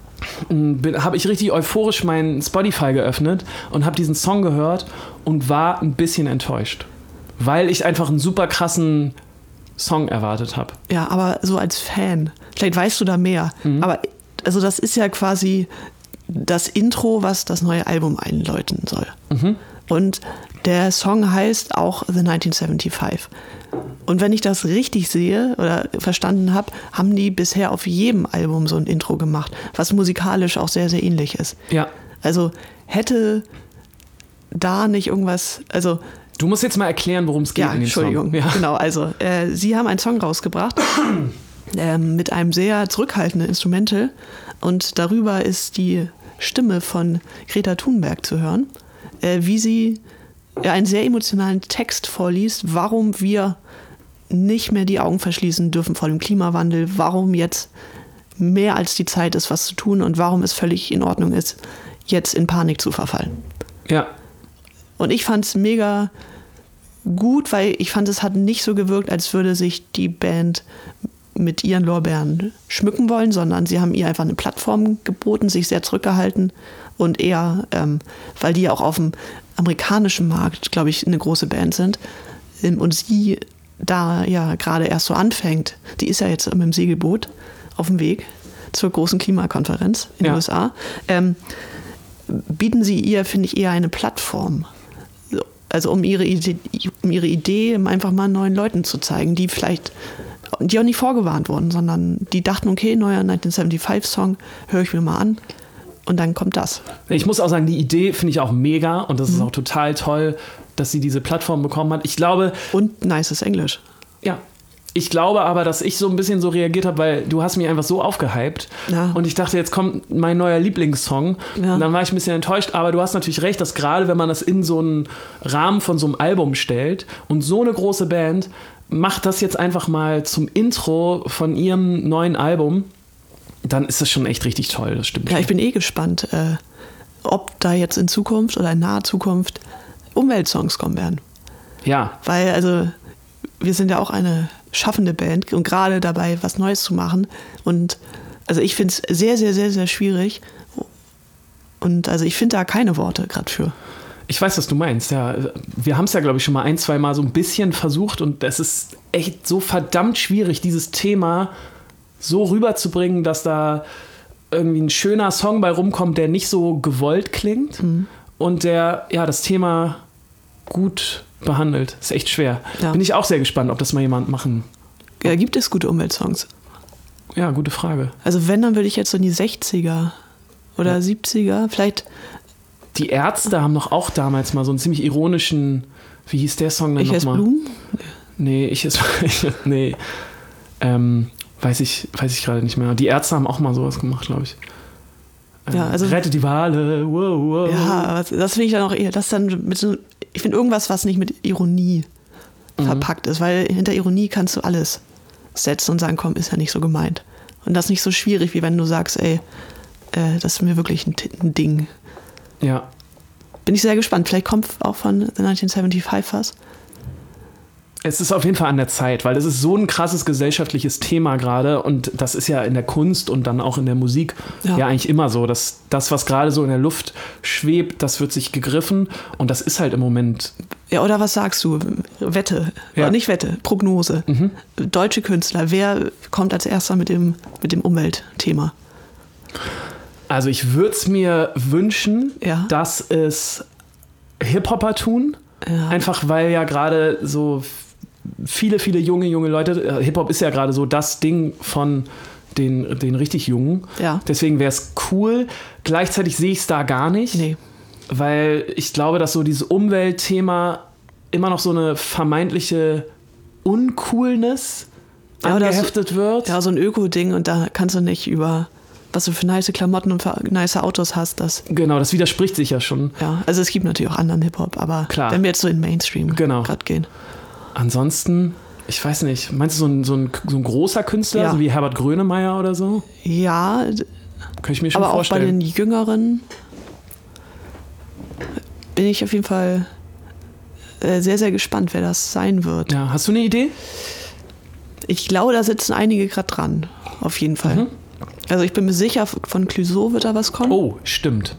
habe ich richtig euphorisch meinen Spotify geöffnet und habe diesen Song gehört und war ein bisschen enttäuscht. Weil ich einfach einen super krassen Song erwartet habe. Ja, aber so als Fan, vielleicht weißt du da mehr, Mhm. aber also das ist ja quasi das Intro, was das neue Album einläuten soll. Mhm. Und der Song heißt auch The neunzehnhundertfünfundsiebzig. Und wenn ich das richtig sehe oder verstanden habe, haben die bisher auf jedem Album so ein Intro gemacht, was musikalisch auch sehr, sehr ähnlich ist. Ja. Also hätte da nicht irgendwas, also Du musst jetzt mal erklären, worum es geht ja, in dem Entschuldigung, Song. Ja. genau, also äh, sie haben einen Song rausgebracht ähm, mit einem sehr zurückhaltenden Instrumental und darüber ist die Stimme von Greta Thunberg zu hören, äh, wie sie äh, einen sehr emotionalen Text vorliest, warum wir nicht mehr die Augen verschließen dürfen vor dem Klimawandel, warum jetzt mehr als die Zeit ist, was zu tun und warum es völlig in Ordnung ist, jetzt in Panik zu verfallen. Ja. Und ich fand es mega gut, weil ich fand, es hat nicht so gewirkt, als würde sich die Band mit ihren Lorbeeren schmücken wollen, sondern sie haben ihr einfach eine Plattform geboten, sich sehr zurückgehalten und eher, ähm, weil die ja auch auf dem amerikanischen Markt, glaube ich, eine große Band sind ähm, und sie da ja gerade erst so anfängt, die ist ja jetzt mit dem Segelboot auf dem Weg zur großen Klimakonferenz in Ja. den U S A, ähm, bieten sie ihr, finde ich, eher eine Plattform. So, also um ihre Idee, um ihre Idee einfach mal neuen Leuten zu zeigen, die vielleicht, die auch nicht vorgewarnt wurden, sondern die dachten, okay, neuer neunzehnhundertfünfundsiebzig-Song, höre ich mir mal an und dann kommt das. Ich muss auch sagen, die Idee finde ich auch mega und das Mhm. ist auch total toll, dass sie diese Plattform bekommen hat. Ich glaube, Und nices Englisch. ja, ich glaube aber, dass ich so ein bisschen so reagiert habe, weil du hast mich einfach so aufgehypt Ja. und ich dachte, jetzt kommt mein neuer Lieblingssong. Ja. Und dann war ich ein bisschen enttäuscht, aber du hast natürlich recht, dass gerade wenn man das in so einen Rahmen von so einem Album stellt und so eine große Band macht das jetzt einfach mal zum Intro von ihrem neuen Album, dann ist das schon echt richtig toll, das stimmt. Ja, ich bin eh gespannt, äh, ob da jetzt in Zukunft oder in naher Zukunft Umweltsongs kommen werden. Ja, Weil, also, wir sind ja auch eine schaffende Band und gerade dabei, was Neues zu machen. Und also ich finde es sehr, sehr, sehr, sehr schwierig. Und also ich finde da keine Worte gerade für. ich weiß, was du meinst, ja. Wir haben es ja, glaube ich, schon mal ein, zwei Mal so ein bisschen versucht und es ist echt so verdammt schwierig, dieses Thema so rüberzubringen, dass da irgendwie ein schöner Song bei rumkommt, der nicht so gewollt klingt Mhm. und der, ja, das Thema gut behandelt. Ist echt schwer. Ja. Bin ich auch sehr gespannt, ob das mal jemand machen. Ja, gibt es gute Umweltsongs? Ja, gute Frage. Also wenn, dann würde ich jetzt so in die sechziger oder Ja. siebziger, vielleicht, Die Ärzte haben doch auch damals mal so einen ziemlich ironischen, wie hieß der Song denn ich esse nochmal? Blumen. Nee, ich ist. nee. Ähm, weiß ich, weiß ich gerade nicht mehr. Die Ärzte haben auch mal sowas gemacht, glaube ich. Ähm, Ja, also- Rettet die Wale, wow, wow. Ja, aber das finde ich dann auch eher, das dann mit so, ich finde irgendwas, was nicht mit Ironie Mhm. verpackt ist, weil hinter Ironie kannst du alles setzen und sagen, komm, ist ja nicht so gemeint. Und das ist nicht so schwierig, wie wenn du sagst, ey, äh, das ist mir wirklich ein, T- ein Ding. Ja. Bin ich sehr gespannt. Vielleicht kommt auch von The neunzehnhundertfünfundsiebzig was. Es ist auf jeden Fall an der Zeit, weil das ist so ein krasses gesellschaftliches Thema gerade und das ist ja in der Kunst und dann auch in der Musik ja, Ja. eigentlich immer so, dass das, was gerade so in der Luft schwebt, das wird sich gegriffen und das ist halt im Moment. Ja, oder was sagst du? Wette. Ja. Oder nicht Wette, Prognose. Mhm. Deutsche Künstler, wer kommt als erster mit dem, mit dem Umweltthema? Also ich würde es mir wünschen, Ja. dass es Hip-Hopper tun. Ja. Einfach weil ja gerade so viele, viele junge, junge Leute, Hip-Hop ist ja gerade so das Ding von den, den richtig Jungen. Ja. Deswegen wäre es cool. Gleichzeitig sehe ich es da gar nicht. Nee. Weil ich glaube, dass so dieses Umweltthema immer noch so eine vermeintliche Uncoolness Ja, oder angeheftet so, wird. Ja, so ein Öko-Ding und da kannst du nicht über, was du für nice Klamotten und für nice Autos hast. Das, Genau, das widerspricht sich ja schon. ja, also es gibt natürlich auch anderen Hip-Hop, aber Klar. wenn wir jetzt so in Mainstream Genau. gerade gehen. Ansonsten, ich weiß nicht, meinst du so ein, so ein, so ein großer Künstler, Ja. so wie Herbert Grönemeyer oder so? Ja, Könnte ich mir schon aber auch bei vorstellen. den Jüngeren bin ich auf jeden Fall äh, sehr, sehr gespannt, wer das sein wird. Ja, hast du eine Idee? Ich glaube, da sitzen einige gerade dran, auf jeden Fall. Mhm. Also ich bin mir sicher, von Clouseau wird da was kommen. Oh, stimmt.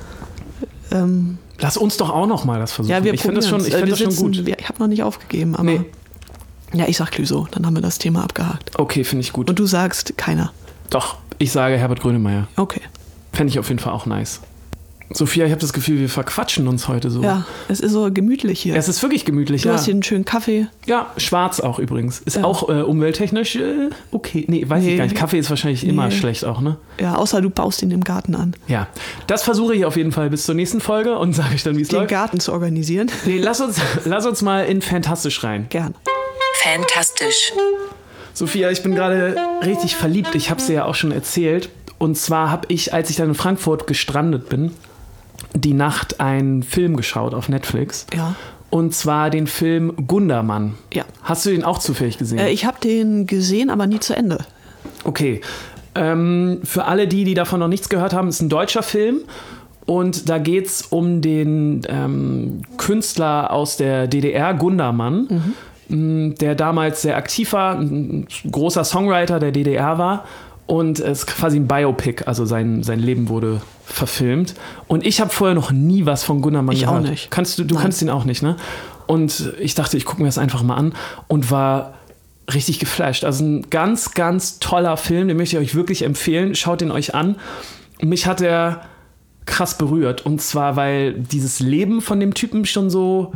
Ähm, Lass uns doch auch noch mal das versuchen. ja, wir ich finde das schon, probieren's. ich Äh, find wir das schon sitzen- gut. wir- Ich habe noch nicht aufgegeben, aber Nee. ja, ich sag Clouseau, dann haben wir das Thema abgehakt. Okay, finde ich gut. Und du sagst keiner. Doch, ich sage Herbert Grönemeyer. Okay. Fände ich auf jeden Fall auch nice. Sophia, ich habe das Gefühl, wir verquatschen uns heute so. Ja, es ist so gemütlich hier. Es ist wirklich gemütlich, du ja. hast hier einen schönen Kaffee. Ja, schwarz auch übrigens. Ist Ja. auch äh, umwelttechnisch äh, okay. Nee, weiß Nee. ich gar nicht. Kaffee ist wahrscheinlich immer Nee. schlecht auch, ne? Ja, außer du baust ihn im Garten an. Ja. Das versuche ich auf jeden Fall bis zur nächsten Folge und sage ich dann, wie es Den läuft. Garten zu organisieren. Nee, lass uns, lass uns mal in Fantastisch rein. Gern. Fantastisch. Sophia, ich bin gerade richtig verliebt. Ich habe es dir ja auch schon erzählt. Und zwar habe ich, als ich dann in Frankfurt gestrandet bin, die Nacht einen Film geschaut auf Netflix. Ja. Und zwar den Film Gundermann. Ja. Hast du den auch zufällig gesehen? Äh, ich habe den gesehen, aber nie zu Ende. Okay. Ähm, für alle die, die davon noch nichts gehört haben, ist ein deutscher Film. Und da geht es um den ähm, Künstler aus der D D R, Gundermann, mhm. der damals sehr aktiv war, ein großer Songwriter der D D R war. Und es ist quasi ein Biopic, also sein, sein Leben wurde verfilmt. Und ich habe vorher noch nie was von Gundermann Ich auch gehört. nicht. Kannst du, du Nein. kannst ihn auch nicht, ne? Und ich dachte, ich gucke mir das einfach mal an und war richtig geflasht. Also ein ganz, ganz toller Film, den möchte ich euch wirklich empfehlen. Schaut ihn euch an. Und mich hat er krass berührt. Und zwar, weil dieses Leben von dem Typen schon so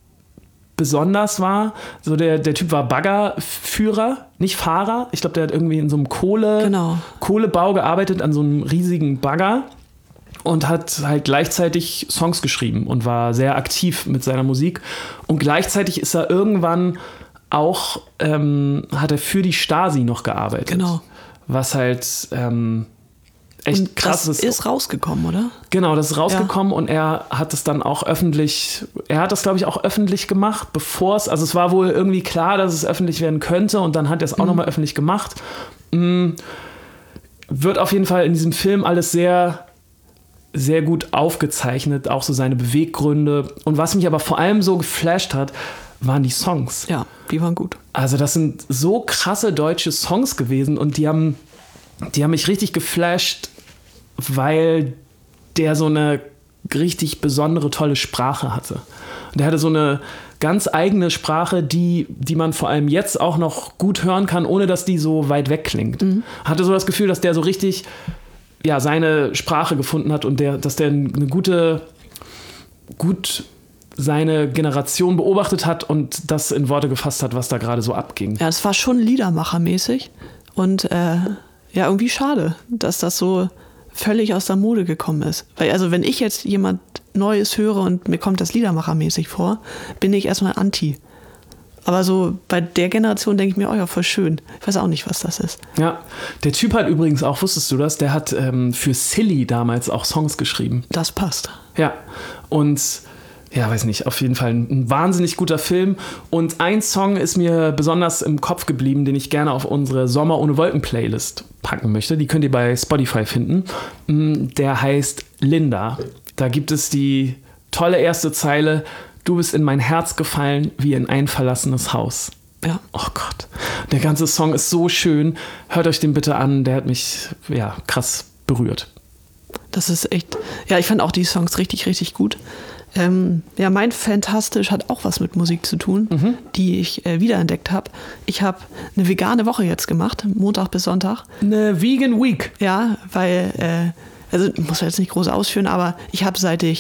besonders war. So der, der Typ war Baggerführer, nicht Fahrer. Ich glaube, der hat irgendwie in so einem Kohle, Genau. Kohlebau gearbeitet, an so einem riesigen Bagger. Und hat halt gleichzeitig Songs geschrieben und war sehr aktiv mit seiner Musik. Und gleichzeitig ist er irgendwann auch, ähm, hat er für die Stasi noch gearbeitet. Genau. Was halt ähm, echt Und krass das ist. ist rausgekommen, oder? Genau, das ist rausgekommen und er hat es dann auch öffentlich, er hat das, glaube ich, auch öffentlich gemacht, bevor es, also es war wohl irgendwie klar, dass es öffentlich werden könnte und dann hat er es auch Mhm. nochmal öffentlich gemacht. Mhm. Wird auf jeden Fall in diesem Film alles sehr, sehr gut aufgezeichnet, auch so seine Beweggründe. Und was mich aber vor allem so geflasht hat, waren die Songs. Ja, die waren gut. Also das sind so krasse deutsche Songs gewesen und die haben, die haben mich richtig geflasht, weil der so eine richtig besondere, tolle Sprache hatte. Und der hatte so eine ganz eigene Sprache, die, die man vor allem jetzt auch noch gut hören kann, ohne dass die so weit weg klingt. Mhm. Hatte so das Gefühl, dass der so richtig ja, seine Sprache gefunden hat und der, dass der eine gute, gut seine Generation beobachtet hat und das in Worte gefasst hat, was da gerade so abging. Ja, es war schon Liedermachermäßig und äh, ja, irgendwie schade, dass das so völlig aus der Mode gekommen ist. Weil also wenn ich jetzt jemand Neues höre und mir kommt das Liedermachermäßig vor, bin ich erstmal anti. Aber so bei der Generation denke ich mir, oh ja, voll schön. Ich weiß auch nicht, was das ist. Ja, der Typ hat übrigens auch, wusstest du das, der hat ähm, für Silly damals auch Songs geschrieben. Das passt. Ja, und ja, weiß nicht, auf jeden Fall ein, ein wahnsinnig guter Film. Und ein Song ist mir besonders im Kopf geblieben, den ich gerne auf unsere Sommer ohne Wolken Playlist packen möchte. Die könnt ihr bei Spotify finden. Der heißt Linda. Da gibt es die tolle erste Zeile: Du bist in mein Herz gefallen wie in ein verlassenes Haus. Ja. Oh Gott, der ganze Song ist so schön. Hört euch den bitte an, der hat mich ja krass berührt. Das ist echt, ja, ich fand auch die Songs richtig, richtig gut. Ähm, ja, mein Fantastisch hat auch was mit Musik zu tun, mhm. die ich äh, wiederentdeckt habe. Ich habe eine vegane Woche jetzt gemacht, Montag bis Sonntag. Eine Vegan Week. Ja, weil, äh, also muss ich jetzt nicht groß ausführen, aber ich habe, seit ich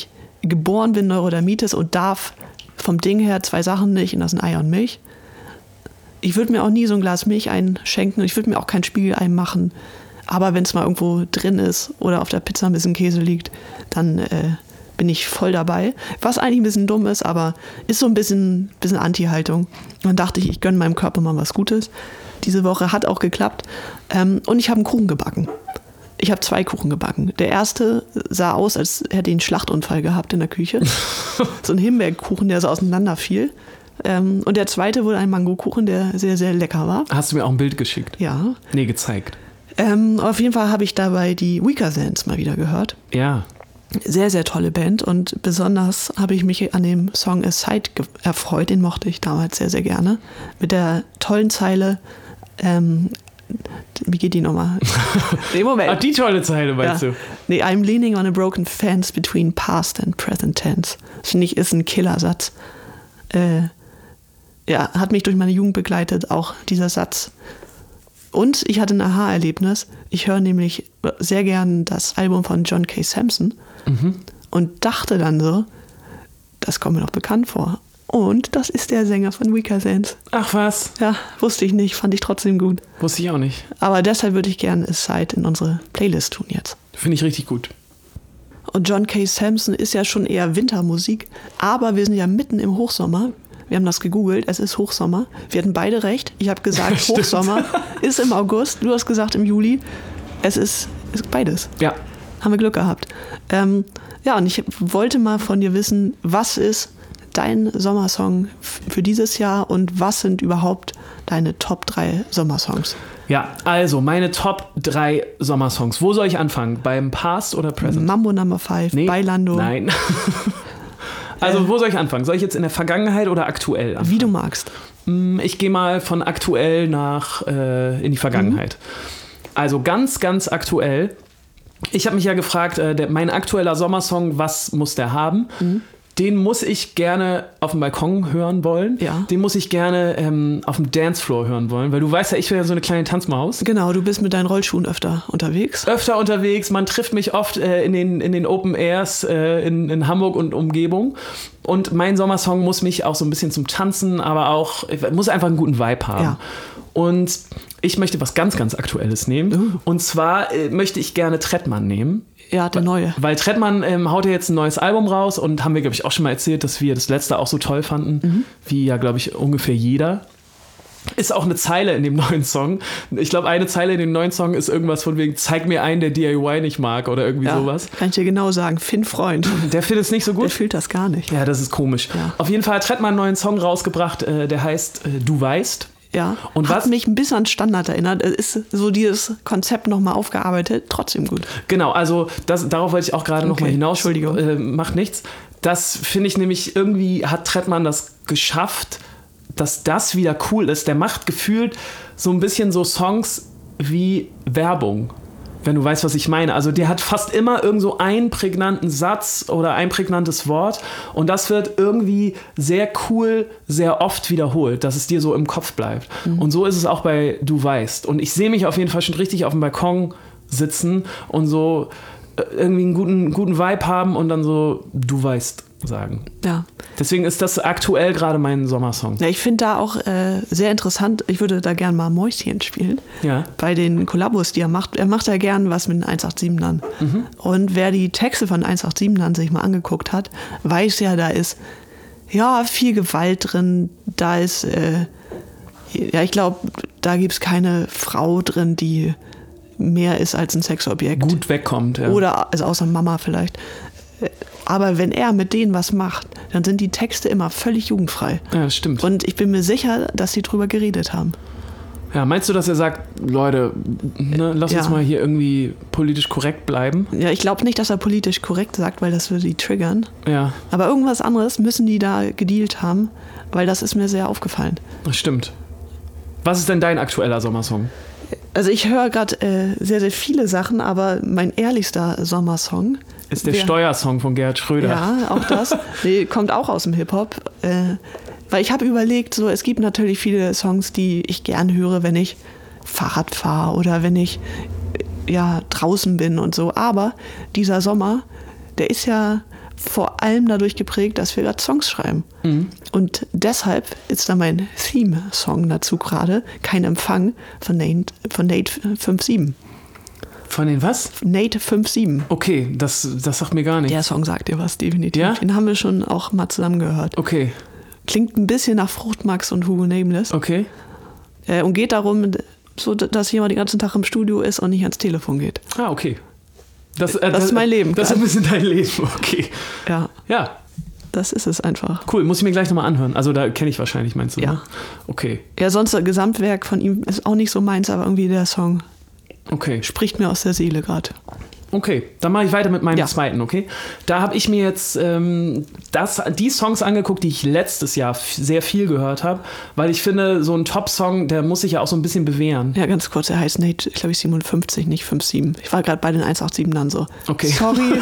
geboren bin Neurodermitis und darf vom Ding her zwei Sachen nicht, und das sind Eier und Milch. Ich würde mir auch nie so ein Glas Milch einschenken, ich würde mir auch kein Spiegelei machen. Aber wenn es mal irgendwo drin ist oder auf der Pizza ein bisschen Käse liegt, dann äh, bin ich voll dabei. Was eigentlich ein bisschen dumm ist, aber ist so ein bisschen, bisschen Anti-Haltung. Dann dachte ich, ich gönne meinem Körper mal was Gutes. Diese Woche hat auch geklappt. Ähm, und ich habe einen Kuchen gebacken. Ich habe zwei Kuchen gebacken. Der erste sah aus, als hätte ich einen Schlachtunfall gehabt in der Küche. So ein Himbeerkuchen, der so auseinanderfiel. Ähm, und der zweite wurde ein Mangokuchen, der sehr, sehr lecker war. Hast du mir auch ein Bild geschickt? Ja. Nee, gezeigt. Ähm, auf jeden Fall habe ich dabei die Weakerthans mal wieder gehört. Ja. Sehr, sehr tolle Band und besonders habe ich mich an dem Song Aside ge- erfreut, den mochte ich damals sehr, sehr gerne. Mit der tollen Zeile, ähm, wie geht die nochmal? Nee, Moment. Ach, die tolle Zeile, meinst ja. du? Nee, I'm leaning on a broken fence between past and present tense. Das finde ich ist ein Killersatz. Äh, ja, hat mich durch meine Jugend begleitet, auch dieser Satz. Und ich hatte ein Aha-Erlebnis. Ich höre nämlich sehr gern das Album von John K. Samson mhm. und dachte dann so, das kommt mir doch bekannt vor. Und das ist der Sänger von Weakerthans. Ach was? Ja, wusste ich nicht, fand ich trotzdem gut. Wusste ich auch nicht. Aber deshalb würde ich gerne Aside in unsere Playlist tun jetzt. Finde ich richtig gut. Und John K. Samson ist ja schon eher Wintermusik, aber wir sind ja mitten im Hochsommer. Wir haben das gegoogelt, es ist Hochsommer. Wir hatten beide recht. Ich habe gesagt, Hochsommer ist im August. Du hast gesagt im Juli. Es ist, ist beides. Ja. Haben wir Glück gehabt. Ähm, ja, und ich wollte mal von dir wissen, was ist dein Sommersong f- für dieses Jahr und was sind überhaupt deine Top drei Sommersongs? Ja, also meine Top drei Sommersongs. Wo soll ich anfangen? Beim Past oder Present? Mambo Number Five, Nee, Bailando. Nein. Also wo soll ich anfangen? Soll ich jetzt in der Vergangenheit oder aktuell anfangen? Wie du magst. Ich gehe mal von aktuell nach äh, in die Vergangenheit. Mhm. Also ganz, ganz aktuell. Ich habe mich ja gefragt, äh, der, mein aktueller Sommersong, was muss der haben? Mhm. Den muss ich gerne auf dem Balkon hören wollen. Ja. Den muss ich gerne ähm, auf dem Dancefloor hören wollen, weil du weißt ja, ich bin ja so eine kleine Tanzmaus. Genau, du bist mit deinen Rollschuhen öfter unterwegs. Öfter unterwegs, man trifft mich oft äh, in, den, in den Open Airs äh, in, in Hamburg und Umgebung. Und mein Sommersong muss mich auch so ein bisschen zum Tanzen, aber auch, muss einfach einen guten Vibe haben. Ja. Und ich möchte was ganz, ganz Aktuelles nehmen. Uh. Und zwar äh, möchte ich gerne Trettmann nehmen. Ja, der neue. Weil Trettmann ähm, haut ja jetzt ein neues Album raus und haben wir, glaube ich, auch schon mal erzählt, dass wir das letzte auch so toll fanden, mhm. wie ja, glaube ich, ungefähr jeder. Ist auch eine Zeile in dem neuen Song. Ich glaube, eine Zeile in dem neuen Song ist irgendwas von wegen, zeig mir einen, der D I Y nicht mag oder irgendwie ja, sowas. Kann ich dir genau sagen, Finn Freund. Der findet es nicht so gut. Der fühlt das gar nicht. Ja, das ist komisch. Ja. Auf jeden Fall hat Trettmann einen neuen Song rausgebracht, äh, der heißt äh, Du weißt. Ja, und hat was mich ein bisschen an Standard erinnert. Es ist so dieses Konzept nochmal aufgearbeitet, trotzdem gut. Genau, also das, darauf wollte ich auch gerade okay. nochmal hinaus. Entschuldigung. Äh, macht nichts. Das finde ich nämlich, irgendwie hat Trettmann das geschafft, dass das wieder cool ist. Der macht gefühlt so ein bisschen so Songs wie Werbung. Wenn du weißt, was ich meine. Also der hat fast immer irgend so einen prägnanten Satz oder ein prägnantes Wort und das wird irgendwie sehr cool, sehr oft wiederholt, dass es dir so im Kopf bleibt. Mhm. Und so ist es auch bei Du weißt. Und ich sehe mich auf jeden Fall schon richtig auf dem Balkon sitzen und so irgendwie einen guten, guten Vibe haben und dann so Du weißt sagen. Ja. Deswegen ist das aktuell gerade mein Sommersong. Ja, ich finde da auch äh, sehr interessant, ich würde da gern mal Mäuschen spielen. Ja. Bei den Kollabos, die er macht. Er macht ja gern was mit den eins acht siebenern. Mhm. Und wer die Texte von eins acht siebenern sich mal angeguckt hat, weiß ja, da ist ja viel Gewalt drin. Da ist, äh, ja, ich glaube, da gibt es keine Frau drin, die mehr ist als ein Sexobjekt. Gut wegkommt, ja. Oder, also außer Mama vielleicht. Aber wenn er mit denen was macht, dann sind die Texte immer völlig jugendfrei. Ja, das stimmt. Und ich bin mir sicher, dass sie drüber geredet haben. Ja, meinst du, dass er sagt, Leute, ne, lass ja. uns mal hier irgendwie politisch korrekt bleiben? Ja, ich glaube nicht, dass er politisch korrekt sagt, weil das würde die triggern. Ja. Aber irgendwas anderes müssen die da gedealt haben, weil das ist mir sehr aufgefallen. Das stimmt. Was ist denn dein aktueller Sommersong? Also ich höre gerade äh, sehr, sehr viele Sachen, aber mein ehrlichster Sommersong ist der wär, Steuersong von Gerhard Schröder. Ja, auch das. Nee, kommt auch aus dem Hip-Hop. Äh, weil ich habe überlegt, so es gibt natürlich viele Songs, die ich gern höre, wenn ich Fahrrad fahre oder wenn ich ja, draußen bin und so. Aber dieser Sommer, der ist ja vor allem dadurch geprägt, dass wir gerade Songs schreiben. Mhm. Und deshalb ist da mein Theme-Song dazu gerade Kein Empfang von Nate, von Nate fünf sieben. Von den was? Nate fünf sieben. Okay, das, das sagt mir gar nichts. Der Song sagt dir was, definitiv. Ja? Den haben wir schon auch mal zusammen gehört. Okay. Klingt ein bisschen nach Fruchtmax und Hugo Nameless. Okay. Äh, und geht darum, so, dass jemand den ganzen Tag im Studio ist und nicht ans Telefon geht. Ah, okay. Das, äh, das, das ist mein Leben. Das ist ein bisschen dein Leben, okay. Ja. Ja. Das ist es einfach. Cool, muss ich mir gleich nochmal anhören. Also da kenne ich wahrscheinlich, meinst du? Ja. Ne? Okay. Ja, sonst das Gesamtwerk von ihm ist auch nicht so meins, aber irgendwie der Song okay. spricht mir aus der Seele gerade. Okay, dann mache ich weiter mit meinem ja. zweiten, okay? Da habe ich mir jetzt ähm, das, die Songs angeguckt, die ich letztes Jahr f- sehr viel gehört habe, weil ich finde, so ein Top-Song, der muss sich ja auch so ein bisschen bewähren. Ja, ganz kurz, er heißt Nate, glaube ich, siebenundfünfzig, nicht fünf sieben. Ich war gerade bei den hundertsiebenundachtzig dann so. Okay. Sorry.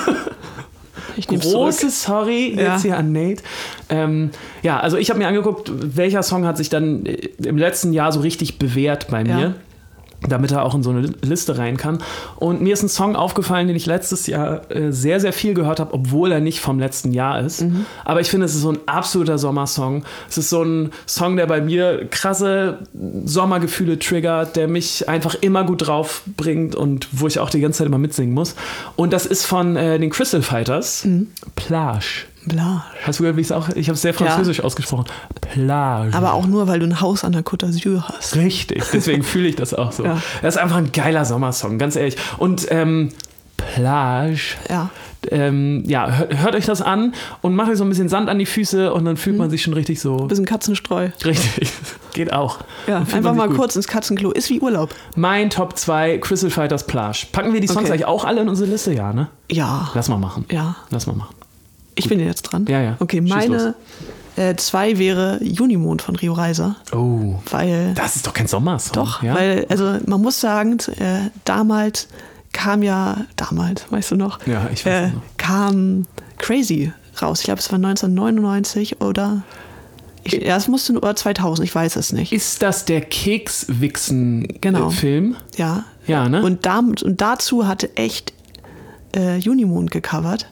Ich nehm's Große zurück. Sorry jetzt ja. hier an Nate. Ähm, ja, also ich habe mir angeguckt, welcher Song hat sich dann im letzten Jahr so richtig bewährt bei mir. Ja. Damit er auch in so eine Liste rein kann. Und mir ist ein Song aufgefallen, den ich letztes Jahr äh, sehr, sehr viel gehört habe, obwohl er nicht vom letzten Jahr ist. Mhm. Aber ich finde, es ist so ein absoluter Sommersong. Es ist so ein Song, der bei mir krasse Sommergefühle triggert, der mich einfach immer gut drauf bringt und wo ich auch die ganze Zeit immer mitsingen muss. Und das ist von äh, den Crystal Fighters, mhm. Plage. Plage. Hast du gehört, wie ich es auch... Ich habe es sehr französisch ja. ausgesprochen. Plage. Aber auch nur, weil du ein Haus an der Côte d'Azur hast. Richtig, deswegen fühle ich das auch so. Ja. Das ist einfach ein geiler Sommersong, ganz ehrlich. Und ähm, Plage... Ja. Ähm, ja, hört, hört euch das an und macht euch so ein bisschen Sand an die Füße und dann fühlt man sich schon richtig so... Ein bisschen Katzenstreu. Richtig, geht auch. Ja, einfach mal gut. kurz ins Katzenklo. Ist wie Urlaub. Mein Top zwei, Crystal Fighters Plage. Packen wir die Songs okay. eigentlich auch alle in unsere Liste? Ja, ne? Ja. Lass mal machen. Ja. Lass mal machen. Ich bin jetzt dran. Ja, ja. Okay, meine äh, zwei wäre Junimond von Rio Reiser. Oh. Weil... Das ist doch kein Sommersong. Doch, ja? weil, also man muss sagen, äh, damals kam ja, damals, weißt du noch? Ja, ich weiß äh, noch. Kam Crazy raus. Ich glaube, es war neunzehnhundertneunundneunzig oder... Ich, ja, es musste nur zweitausend, ich weiß es nicht. Ist das der Kekswichsen-Film? Genau. Film? Ja. Ja, ne? Und, da, und dazu hatte echt äh, Junimond gecovert.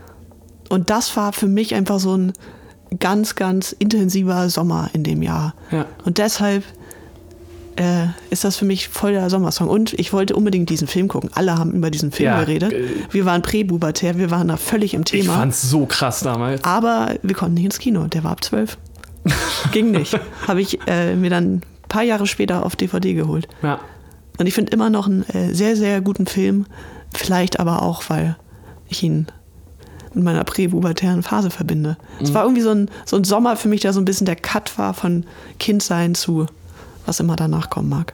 Und das war für mich einfach so ein ganz, ganz intensiver Sommer in dem Jahr. Ja. Und deshalb äh, ist das für mich voll der Sommersong. Und ich wollte unbedingt diesen Film gucken. Alle haben über diesen Film ja. geredet. Wir waren präpubertär, wir waren da völlig im Thema. Ich fand's so krass damals. Aber wir konnten nicht ins Kino. Der war ab zwölf. Ging nicht. Habe ich äh, mir dann ein paar Jahre später auf D V D geholt. Ja. Und ich finde immer noch einen äh, sehr, sehr guten Film. Vielleicht aber auch, weil ich ihn mit meiner präpubertären Phase verbinde. Es mhm. war irgendwie so ein, so ein Sommer für mich, der so ein bisschen der Cut war von Kindsein zu was immer danach kommen mag.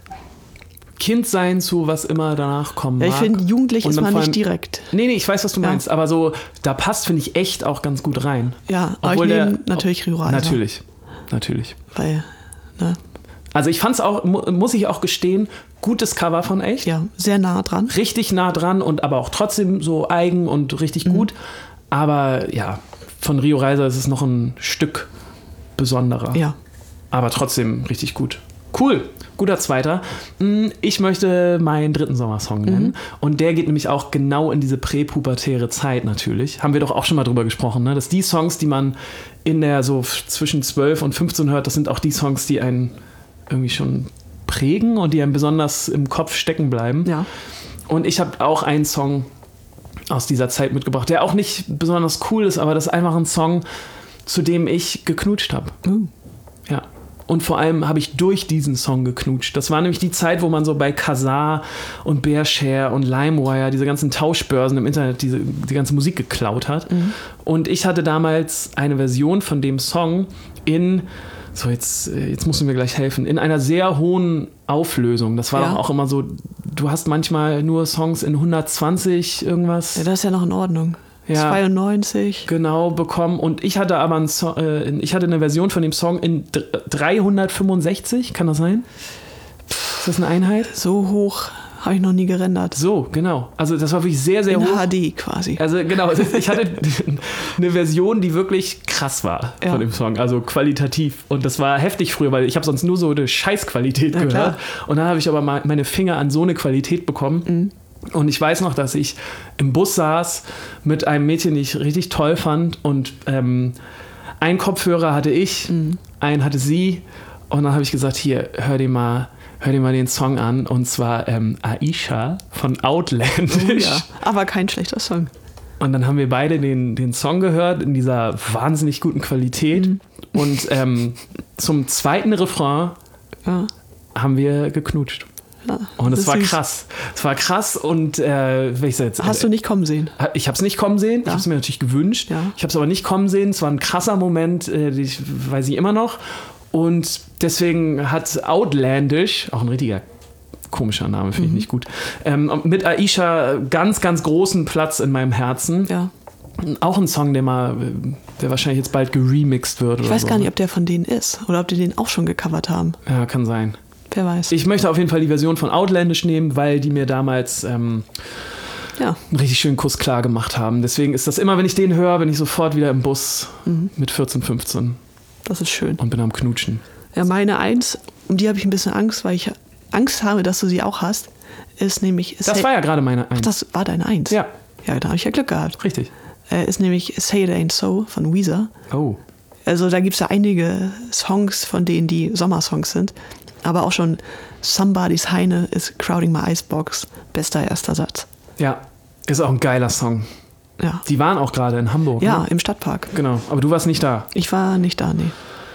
Kindsein zu was immer danach kommen ja, mag. Ich finde, jugendlich und ist man allem, nicht direkt. Nee, nee, ich weiß, was du ja. meinst. Aber so, da passt, finde ich, echt auch ganz gut rein. Ja, aber Obwohl ich nehme der, natürlich Rio Reiser. Natürlich, natürlich. Weil, ne? Also ich fand es auch, muss ich auch gestehen, gutes Cover von echt. Ja, sehr nah dran. Richtig nah dran und aber auch trotzdem so eigen und richtig mhm. gut. Aber ja, von Rio Reiser ist es noch ein Stück besonderer. Ja. Aber trotzdem richtig gut. Cool, guter Zweiter. Ich möchte meinen dritten Sommersong nennen. Mhm. Und der geht nämlich auch genau in diese präpubertäre Zeit natürlich. Haben wir doch auch schon mal drüber gesprochen, ne? Dass die Songs, die man in der so zwischen zwölf und fünfzehn hört, das sind auch die Songs, die einen irgendwie schon prägen und die einem besonders im Kopf stecken bleiben. Ja. Und ich habe auch einen Song aus dieser Zeit mitgebracht, der auch nicht besonders cool ist, aber das ist einfach ein Song, zu dem ich geknutscht habe. Mhm. Ja. Und vor allem habe ich durch diesen Song geknutscht. Das war nämlich die Zeit, wo man so bei Kazaa und Bearshare und LimeWire, diese ganzen Tauschbörsen im Internet, diese, die ganze Musik geklaut hat. Mhm. Und ich hatte damals eine Version von dem Song in, so jetzt, jetzt musst du mir gleich helfen, in einer sehr hohen Auflösung. Das war ja. auch immer so, du hast manchmal nur Songs in hundertzwanzig irgendwas. Ja, das ist ja noch in Ordnung. Ja, zweiundneunzig. Genau, bekommen. Und ich hatte aber ein so- äh, ich hatte eine Version von dem Song in dreihundertfünfundsechzig, kann das sein? Ist das eine Einheit? So hoch habe ich noch nie gerendert. So, genau. Also das war wirklich sehr, sehr in hoch. H D quasi. Also genau, ich hatte eine Version, die wirklich krass war ja. von dem Song, also qualitativ. Und das war heftig früher, weil ich habe sonst nur so eine Scheißqualität ja, gehört. Klar. Und dann habe ich aber mal meine Finger an so eine Qualität bekommen. Mhm. Und ich weiß noch, dass ich im Bus saß mit einem Mädchen, die ich richtig toll fand. Und ähm, einen Kopfhörer hatte ich, mhm. einen hatte sie. Und dann habe ich gesagt, hier, hör dir mal, hör dir mal den Song an. Und zwar ähm, Aisha von Outlandish. Oh ja, aber kein schlechter Song. Und dann haben wir beide den, den Song gehört in dieser wahnsinnig guten Qualität. Mhm. Und ähm, zum zweiten Refrain ja. haben wir geknutscht. Ja, und es war süß. krass. Es war krass und äh, wenn ich jetzt, hast du nicht kommen sehen? Ich habe es nicht kommen sehen. Ja. Ich habe es mir natürlich gewünscht. Ja. Ich habe es aber nicht kommen sehen. Es war ein krasser Moment, äh, ich weiß ich immer noch. Und deswegen hat Outlandish, auch ein richtiger komischer Name, finde ich mhm. nicht gut, ähm, mit Aisha ganz, ganz großen Platz in meinem Herzen. Ja. Auch ein Song, der mal, der wahrscheinlich jetzt bald geremixed wird. Ich oder weiß so. gar nicht, ob der von denen ist oder ob die den auch schon gecovert haben. Ja, kann sein. Wer weiß. Ich möchte auf jeden Fall die Version von Outlandish nehmen, weil die mir damals ähm, ja. einen richtig schönen Kuss klar gemacht haben. Deswegen ist das immer, wenn ich den höre, bin ich sofort wieder im Bus mhm. mit vierzehn, fünfzehn. Das ist schön. Und bin am Knutschen. Ja, meine Eins, um die habe ich ein bisschen Angst, weil ich Angst habe, dass du sie auch hast, ist nämlich... Das Say- war ja gerade meine Eins. Ach, das war deine Eins? Ja. Ja, da habe ich ja Glück gehabt. Richtig. Äh, ist nämlich Say It Ain't So von Weezer. Oh. Also da gibt es ja einige Songs von denen, die Sommersongs sind. Aber auch schon Somebody's Heine ist Crowding My Icebox. Bester erster Satz. Ja, ist auch ein geiler Song. Ja. Die waren auch gerade in Hamburg. Ja, ne? im Stadtpark. Genau, aber du warst nicht da. Ich war nicht da, nee.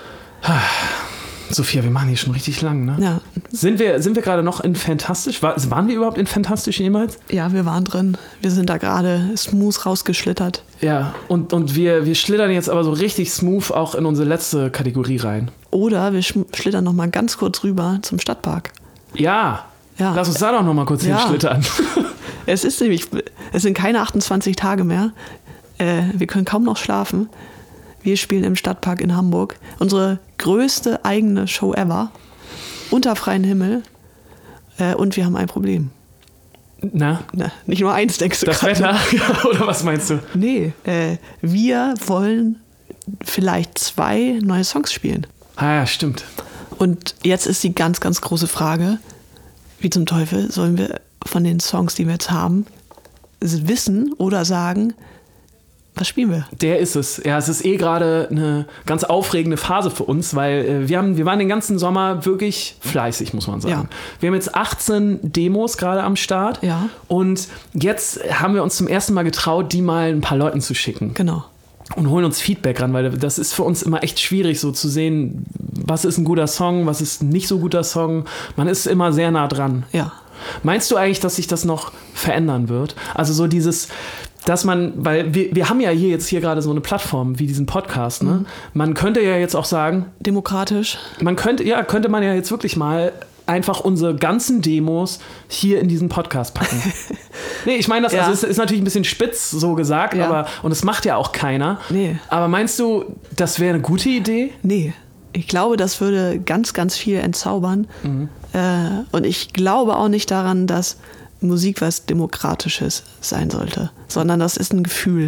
Sophia, wir machen hier schon richtig lang, ne? Ja. Sind wir, sind wir gerade noch in Fantastisch? War, waren wir überhaupt in Fantastisch jemals? Ja, wir waren drin. Wir sind da gerade smooth rausgeschlittert. Ja, und, und wir, wir schlittern jetzt aber so richtig smooth auch in unsere letzte Kategorie rein. Oder wir schlittern noch mal ganz kurz rüber zum Stadtpark. Ja, ja. Lass uns da doch noch mal kurz ja. hinschlittern. Es ist nämlich, es sind keine achtundzwanzig Tage mehr. Äh, wir können kaum noch schlafen. Wir spielen im Stadtpark in Hamburg. Unsere größte eigene Show ever. Unter freiem Himmel. Äh, und wir haben ein Problem. Na? Na, nicht nur eins, denkst du Das grad. Wetter? Oder was meinst du? Nee, äh, wir wollen vielleicht zwei neue Songs spielen. Ah ja, stimmt. Und jetzt ist die ganz, ganz große Frage, wie zum Teufel sollen wir von den Songs, die wir jetzt haben, wissen oder sagen, was spielen wir? Der ist es. Ja, es ist eh gerade eine ganz aufregende Phase für uns, weil äh, wir, haben, wir waren den ganzen Sommer wirklich fleißig, muss man sagen. Ja. Wir haben jetzt achtzehn Demos gerade am Start. Ja. Und jetzt haben wir uns zum ersten Mal getraut, die mal ein paar Leuten zu schicken. Genau. Und holen uns Feedback ran, weil das ist für uns immer echt schwierig, so zu sehen, was ist ein guter Song, was ist ein nicht so guter Song. Man ist immer sehr nah dran. Ja. Meinst du eigentlich, dass sich das noch verändern wird? Also so dieses, dass man, weil wir, wir haben ja hier jetzt hier gerade so eine Plattform wie diesen Podcast, ne? Mhm. Man könnte ja jetzt auch sagen, demokratisch. Man könnte, ja, könnte man ja jetzt wirklich mal einfach unsere ganzen Demos hier in diesen Podcast packen. Nee, ich meine, das ja. also ist, ist natürlich ein bisschen spitz so gesagt, ja. aber und das macht ja auch keiner. Nee. Aber meinst du, das wäre eine gute Idee? Nee. Ich glaube, das würde ganz, ganz viel entzaubern. Mhm. Äh, und ich glaube auch nicht daran, dass Musik was Demokratisches sein sollte, sondern das ist ein Gefühl.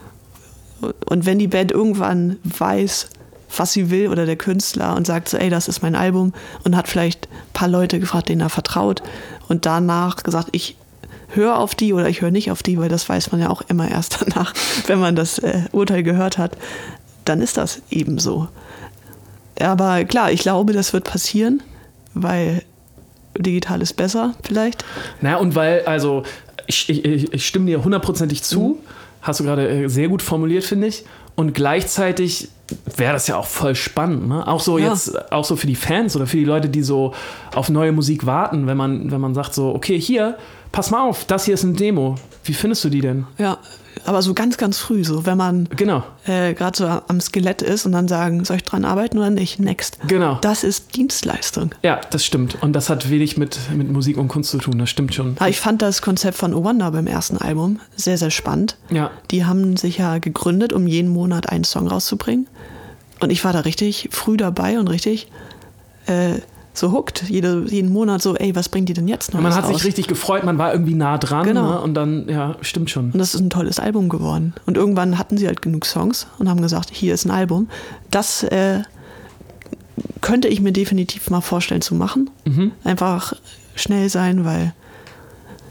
Und wenn die Band irgendwann weiß, was sie will oder der Künstler und sagt so, ey, das ist mein Album und hat vielleicht ein paar Leute gefragt, denen er vertraut und danach gesagt, ich höre auf die oder ich höre nicht auf die, weil das weiß man ja auch immer erst danach, wenn man das äh, Urteil gehört hat, dann ist das eben so. Aber klar, ich glaube, das wird passieren, weil digital ist besser vielleicht. Na, und weil, also, ich, ich, ich stimme dir hundertprozentig zu, mhm. hast du gerade sehr gut formuliert, finde ich. Und gleichzeitig wäre das ja auch voll spannend, ne? Auch so ja. jetzt, auch so für die Fans oder für die Leute, die so auf neue Musik warten, wenn man, wenn man sagt so, okay, hier, pass mal auf, das hier ist eine Demo. Wie findest du die denn? Ja, aber so ganz, ganz früh, so wenn man genau. äh, gerade so am Skelett ist und dann sagen, soll ich dran arbeiten oder nicht? Next. Genau. Das ist Dienstleistung. Ja, das stimmt. Und das hat wenig mit, mit Musik und Kunst zu tun, das stimmt schon. Aber ich fand das Konzept von Oh Wonder beim ersten Album sehr, sehr spannend. Ja. Die haben sich ja gegründet, um jeden Monat einen Song rauszubringen. Und ich war da richtig früh dabei und richtig äh, so hooked. Jede, jeden Monat so, ey, was bringt die denn jetzt noch? Man hat raus? sich richtig gefreut, man war irgendwie nah dran. Genau. Ne? Und dann, ja, stimmt schon. Und das ist ein tolles Album geworden. Und irgendwann hatten sie halt genug Songs und haben gesagt, hier ist ein Album. Das äh, könnte ich mir definitiv mal vorstellen zu machen. Mhm. Einfach schnell sein, weil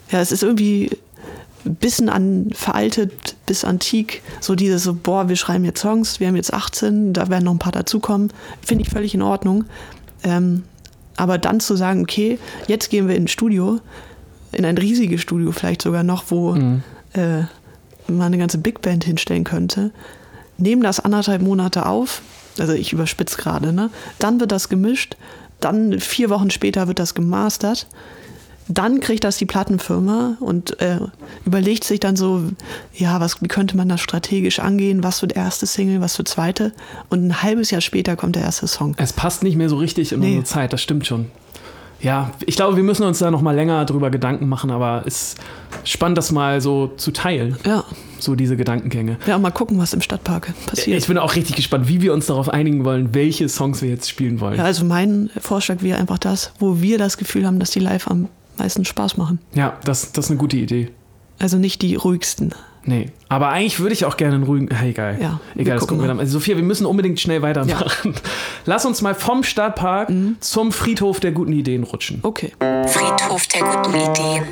Ja, es ist irgendwie ein bisschen an, veraltet bis antik. So dieses so, boah, wir schreiben jetzt Songs, wir haben jetzt achtzehn, da werden noch ein paar dazukommen. Finde ich völlig in Ordnung. Ähm, aber dann zu sagen, okay, jetzt gehen wir ins Studio, in ein riesiges Studio vielleicht sogar noch, wo mhm. äh, man eine ganze Big Band hinstellen könnte, nehmen das anderthalb Monate auf, also ich überspitze gerade, ne? Dann wird das gemischt, dann vier Wochen später wird das gemastert, dann kriegt das die Plattenfirma und äh, überlegt sich dann so, ja, was, wie könnte man das strategisch angehen, was wird erste Single, was wird zweite, und ein halbes Jahr später kommt der erste Song. Es passt nicht mehr so richtig in nee. unsere Zeit, das stimmt schon. Ja, ich glaube, wir müssen uns da noch mal länger drüber Gedanken machen, aber es ist spannend, das mal so zu teilen. Ja. So diese Gedankengänge. Ja, mal gucken, was im Stadtpark passiert. Ich bin auch richtig gespannt, wie wir uns darauf einigen wollen, welche Songs wir jetzt spielen wollen. Ja, also mein Vorschlag wäre einfach das, wo wir das Gefühl haben, dass die live am meisten Spaß machen. Ja, das, das ist eine gute Idee. Also nicht die ruhigsten. Nee, aber eigentlich würde ich auch gerne einen ruhigen... Hey, egal. Ja, egal, das gucken wir dann. Also Sophia, wir müssen unbedingt schnell weitermachen. Ja. Lass uns mal vom Stadtpark mhm. zum Friedhof der guten Ideen rutschen. Okay. Friedhof der guten Ideen.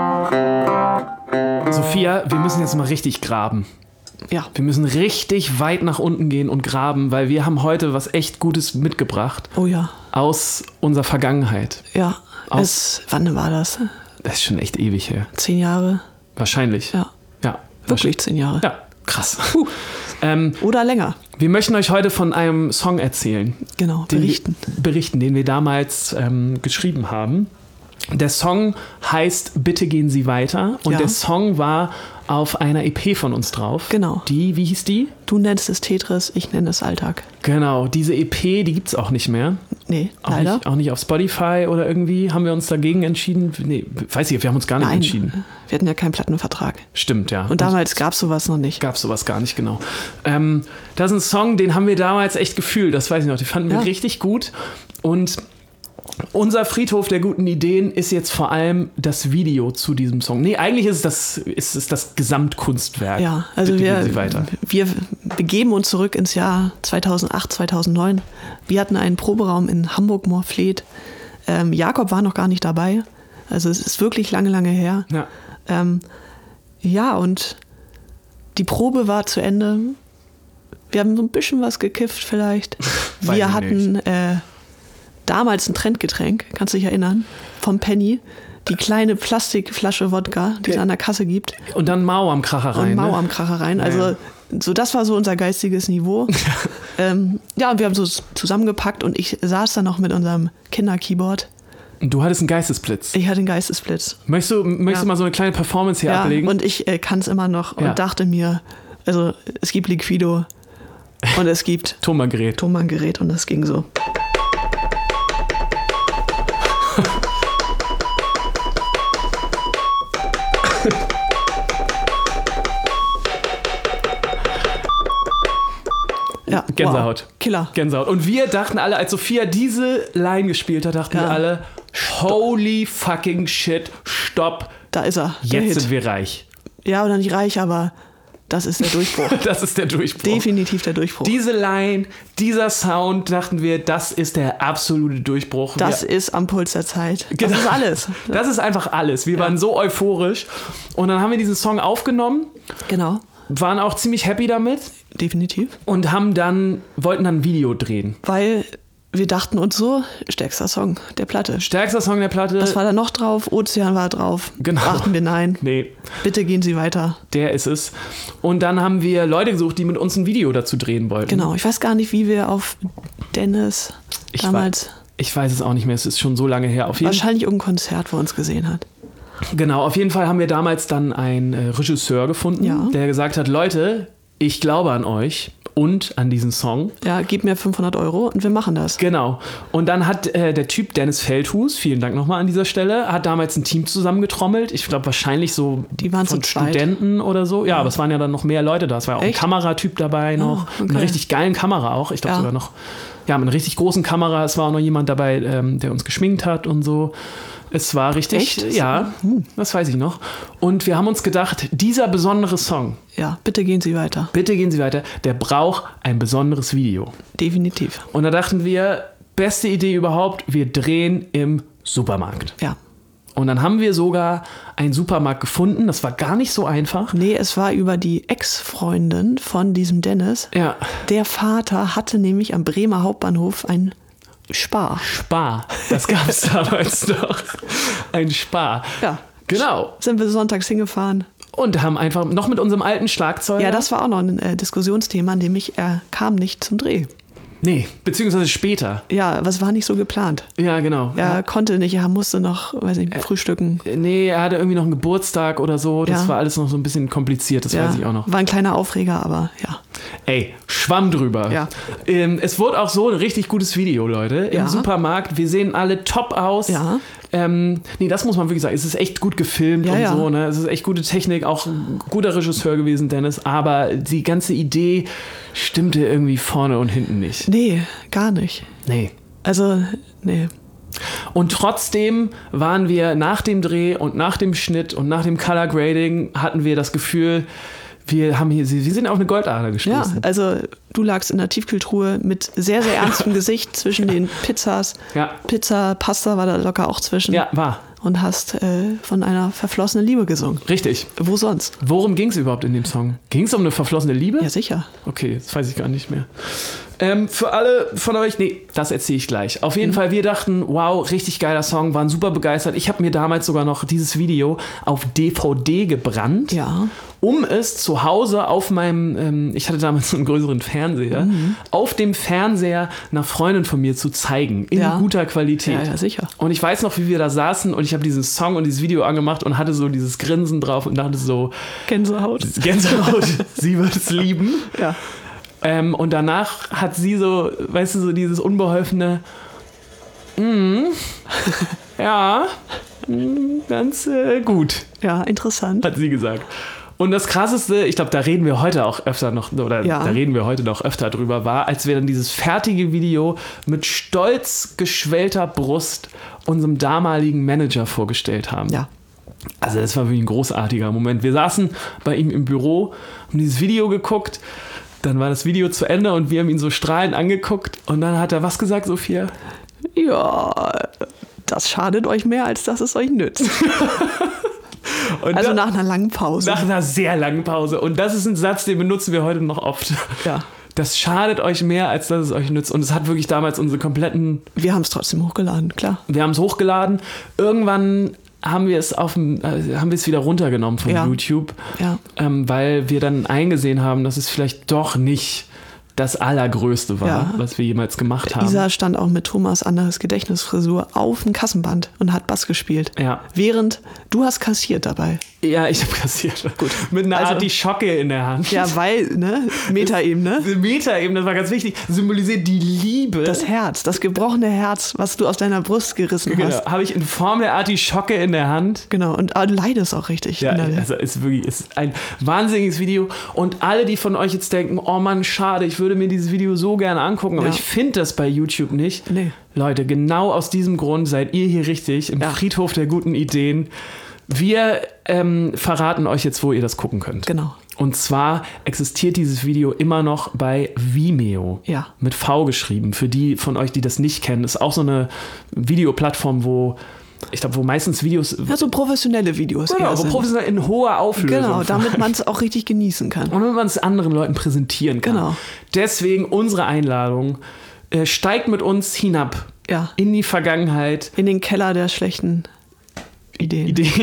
Sophia, wir müssen jetzt mal richtig graben. Ja. Wir müssen richtig weit nach unten gehen und graben, weil wir haben heute was echt Gutes mitgebracht. Oh ja. Aus unserer Vergangenheit. Ja. Aus, es, wann war das? Das ist schon echt ewig her. Zehn Jahre? Wahrscheinlich. Ja. Ja. Wirklich zehn Jahre. Ja, krass. Puh. Ähm, Oder länger. Wir möchten euch heute von einem Song erzählen. Genau, berichten. Den, berichten, den wir damals ähm, geschrieben haben. Der Song heißt Bitte gehen Sie weiter. Und ja. der Song war auf einer E P von uns drauf. Genau. Die, wie hieß die? Du nennst es Tetris, ich nenne es Alltag. Genau, diese E P, die gibt es auch nicht mehr. Nee, auch leider. Nicht, auch nicht auf Spotify oder irgendwie. Haben wir uns dagegen entschieden? Nee, weiß ich, wir haben uns gar nicht Nein, entschieden. Wir hatten ja keinen Plattenvertrag. Stimmt, ja. Und damals gab es sowas noch nicht. Gab es sowas gar nicht, genau. Ähm, das ist ein Song, den haben wir damals echt gefühlt. Das weiß ich noch. Die fanden ja. wir richtig gut. Und unser Friedhof der guten Ideen ist jetzt vor allem das Video zu diesem Song. Nee, eigentlich ist es das, ist es das Gesamtkunstwerk. Ja, also Bitte wir, gehen Sie weiter. wir begeben uns zurück ins Jahr zweitausendacht, zweitausendneun. Wir hatten einen Proberaum in Hamburg-Moorfleet. Ähm, Jakob war noch gar nicht dabei. Also es ist wirklich lange, lange her. Ja, ähm, ja und die Probe war zu Ende. Wir haben so ein bisschen was gekifft vielleicht. Wir hatten... Äh, damals ein Trendgetränk, kannst du dich erinnern, vom Penny, die kleine Plastikflasche Wodka, die es an der Kasse gibt. Und dann Mau am Kracher rein. Und Mau ne? am Kracher rein. Also ja. so das war so unser geistiges Niveau. ähm, ja, und wir haben so zusammengepackt und ich saß dann noch mit unserem Kinder-Keyboard. Und du hattest einen Geistesblitz. Ich hatte einen Geistesblitz. Möchtest du, möchtest ja. du mal so eine kleine Performance hier ja, ablegen? Und ich äh, kann es immer noch und ja. dachte mir, also es gibt Liquido und es gibt Tonbandgerät. Tonbandgerät und das ging so. Ja, Gänsehaut. Wow. Killer. Gänsehaut. Und wir dachten alle, als Sophia diese Line gespielt hat, dachten ja. wir alle, holy fucking shit, stopp. Da ist er. Jetzt sind wir reich. Ja, oder nicht reich, aber das ist der Durchbruch. Das ist der Durchbruch. Definitiv der Durchbruch. Diese Line, dieser Sound, dachten wir, das ist der absolute Durchbruch. Das wir, ist am Puls der Zeit. Das genau. ist alles. Das ist einfach alles. Wir ja. waren so euphorisch. Und dann haben wir diesen Song aufgenommen. Genau. Waren auch ziemlich happy damit. Definitiv. Und haben dann, wollten dann ein Video drehen. Weil wir dachten uns so, stärkster Song der Platte. Stärkster Song der Platte. Was war da noch drauf? Ozean war drauf. Genau. Dachten wir nein. Nee. Bitte gehen Sie weiter. Der ist es. Und dann haben wir Leute gesucht, die mit uns ein Video dazu drehen wollten. Genau. Ich weiß gar nicht, wie wir auf Dennis ich damals... Weiß, ich weiß es auch nicht mehr. Es ist schon so lange her. Auf jeden Wahrscheinlich irgendein Konzert, wo er uns gesehen hat. Genau. Auf jeden Fall haben wir damals dann einen äh, Regisseur gefunden, ja. der gesagt hat, Leute, ich glaube an euch und an diesen Song. Ja, gib mir fünfhundert Euro und wir machen das. Genau. Und dann hat äh, der Typ Dennis Feldhus, vielen Dank nochmal an dieser Stelle, hat damals ein Team zusammengetrommelt. Ich glaube wahrscheinlich so Die waren von zu zweit. Studenten oder so. Ja, ja, aber es waren ja dann noch mehr Leute da. Es war ja auch Echt? ein Kameratyp dabei noch. Oh, okay. Mit einer richtig geilen Kamera auch. Ich glaube ja. sogar noch, ja, mit einer richtig großen Kamera. Es war auch noch jemand dabei, ähm, der uns geschminkt hat und so. Es war richtig, Echt? ja, das weiß ich noch. Und wir haben uns gedacht, dieser besondere Song, Ja, bitte gehen Sie weiter. bitte gehen Sie weiter, der braucht ein besonderes Video. Definitiv. Und da dachten wir, beste Idee überhaupt, wir drehen im Supermarkt. Ja. Und dann haben wir sogar einen Supermarkt gefunden. Das war gar nicht so einfach. Nee, es war über die Ex-Freundin von diesem Dennis. Ja. Der Vater hatte nämlich am Bremer Hauptbahnhof ein Spar. Spar. Das gab es damals noch. Ein Spar. Ja. Genau. Sind wir sonntags hingefahren. Und haben einfach noch mit unserem alten Schlagzeuger. Ja, das war auch noch ein äh, Diskussionsthema, nämlich er kam nicht zum Dreh. Nee, beziehungsweise später. Ja, was war nicht so geplant. Ja, genau. Er ja. konnte nicht, er musste noch, weiß nicht, frühstücken. Nee, er hatte irgendwie noch einen Geburtstag oder so. Das Ja. war alles noch so ein bisschen kompliziert, das Ja, weiß ich auch noch. war ein kleiner Aufreger, aber ja. Ey, Schwamm drüber. Ja. Ähm, es wurde auch so ein richtig gutes Video, Leute. Im Ja. Supermarkt. Wir sehen alle top aus. Ja. Ähm, nee, das muss man wirklich sagen. Es ist echt gut gefilmt Ja, und ja. so. Ne? Es ist echt gute Technik. Auch ein guter Regisseur gewesen, Dennis. Aber die ganze Idee stimmte irgendwie vorne und hinten nicht. Nee, gar nicht. Nee. Also, nee. Und trotzdem waren wir nach dem Dreh und nach dem Schnitt und nach dem Color Grading hatten wir das Gefühl, wir haben hier, wir sind auf eine Goldader Ja, gestoßen. also du lagst in der Tiefkühltruhe mit sehr, sehr ernstem Gesicht zwischen den Pizzas. Ja. Pizza, Pasta war da locker auch zwischen. Ja, war. Und hast äh, von einer verflossenen Liebe gesungen. Richtig. Wo sonst? Worum ging es überhaupt in dem Song? Ging es um eine verflossene Liebe? Ja, sicher. Okay, das weiß ich gar nicht mehr. Ähm, für alle von euch, nee, das erzähle ich gleich. Auf jeden mhm. Fall, wir dachten, wow, richtig geiler Song, waren super begeistert. Ich habe mir damals sogar noch dieses Video auf D V D gebrannt, Ja. um es zu Hause auf meinem, ähm, ich hatte damals einen größeren Fernseher, mhm. auf dem Fernseher einer Freundin von mir zu zeigen, in Ja. guter Qualität. Ja, ja, sicher. Und ich weiß noch, wie wir da saßen und ich habe diesen Song und dieses Video angemacht und hatte so dieses Grinsen drauf und dachte so, Gänsehaut. Gänsehaut, sie wird es lieben. Ja. Ähm, und danach hat sie so, weißt du, so dieses unbeholfene, mm, ja, mm, ganz äh, gut, Ja, interessant. hat sie gesagt. Und das Krasseste, ich glaube, da reden wir heute auch öfter noch, oder Ja. da reden wir heute noch öfter drüber, war, als wir dann dieses fertige Video mit stolz geschwellter Brust unserem damaligen Manager vorgestellt haben. Ja. Also das war wirklich ein großartiger Moment. Wir saßen bei ihm im Büro, haben dieses Video geguckt, dann war das Video zu Ende und wir haben ihn so strahlend angeguckt und dann hat er was gesagt, Sophia? Ja, das schadet euch mehr, als dass es euch nützt. Und Also da, nach einer langen Pause. nach einer sehr langen Pause. Und das ist ein Satz, den benutzen wir heute noch oft. Ja. Das schadet euch mehr, als dass es euch nützt. Und es hat wirklich damals unsere kompletten... Wir haben es trotzdem hochgeladen, klar. Wir haben es hochgeladen. Irgendwann haben wir es auf dem, äh, haben wir es wieder runtergenommen von Ja. YouTube, Ja. ähm, weil wir dann eingesehen haben, dass es vielleicht doch nicht das Allergrößte war, Ja. was wir jemals gemacht haben. Isa stand auch mit Thomas Anderes Gedächtnisfrisur auf dem Kassenband und hat Bass gespielt. Ja. Während du hast kassiert dabei. Ja, ich habe kassiert. Gut. Mit einer Also- Artischocke in der Hand. Ja, weil, ne? Metaebene. Die Metaebene, das war ganz wichtig, symbolisiert die Liebe. Das Herz, das gebrochene Herz, was du aus deiner Brust gerissen genau, hast. habe ich in Form der Artischocke in der Hand. Genau, und ah, du leidest auch richtig. Ja, innerlich. also ist wirklich ist ein wahnsinniges Video. Und alle, die von euch jetzt denken, oh Mann, schade, ich würde mir dieses Video so gerne angucken, aber Ja. ich finde das bei YouTube nicht. Nee. Leute, genau aus diesem Grund seid ihr hier richtig im Ja. Friedhof der guten Ideen. Wir ähm, verraten euch jetzt, wo ihr das gucken könnt. Genau. Und zwar existiert dieses Video immer noch bei Vimeo. Ja. Mit V geschrieben. Für die von euch, die das nicht kennen, ist auch so eine Videoplattform, wo ich glaube, wo meistens Videos. Ja, so professionelle Videos. Genau, eher wo sind. professionell in hoher Auflösung. Genau, damit man es auch richtig genießen kann. Und wenn man es anderen Leuten präsentieren kann. Genau. Deswegen unsere Einladung. Äh, steigt mit uns hinab Ja. in die Vergangenheit. In den Keller der schlechten Ideen. Ideen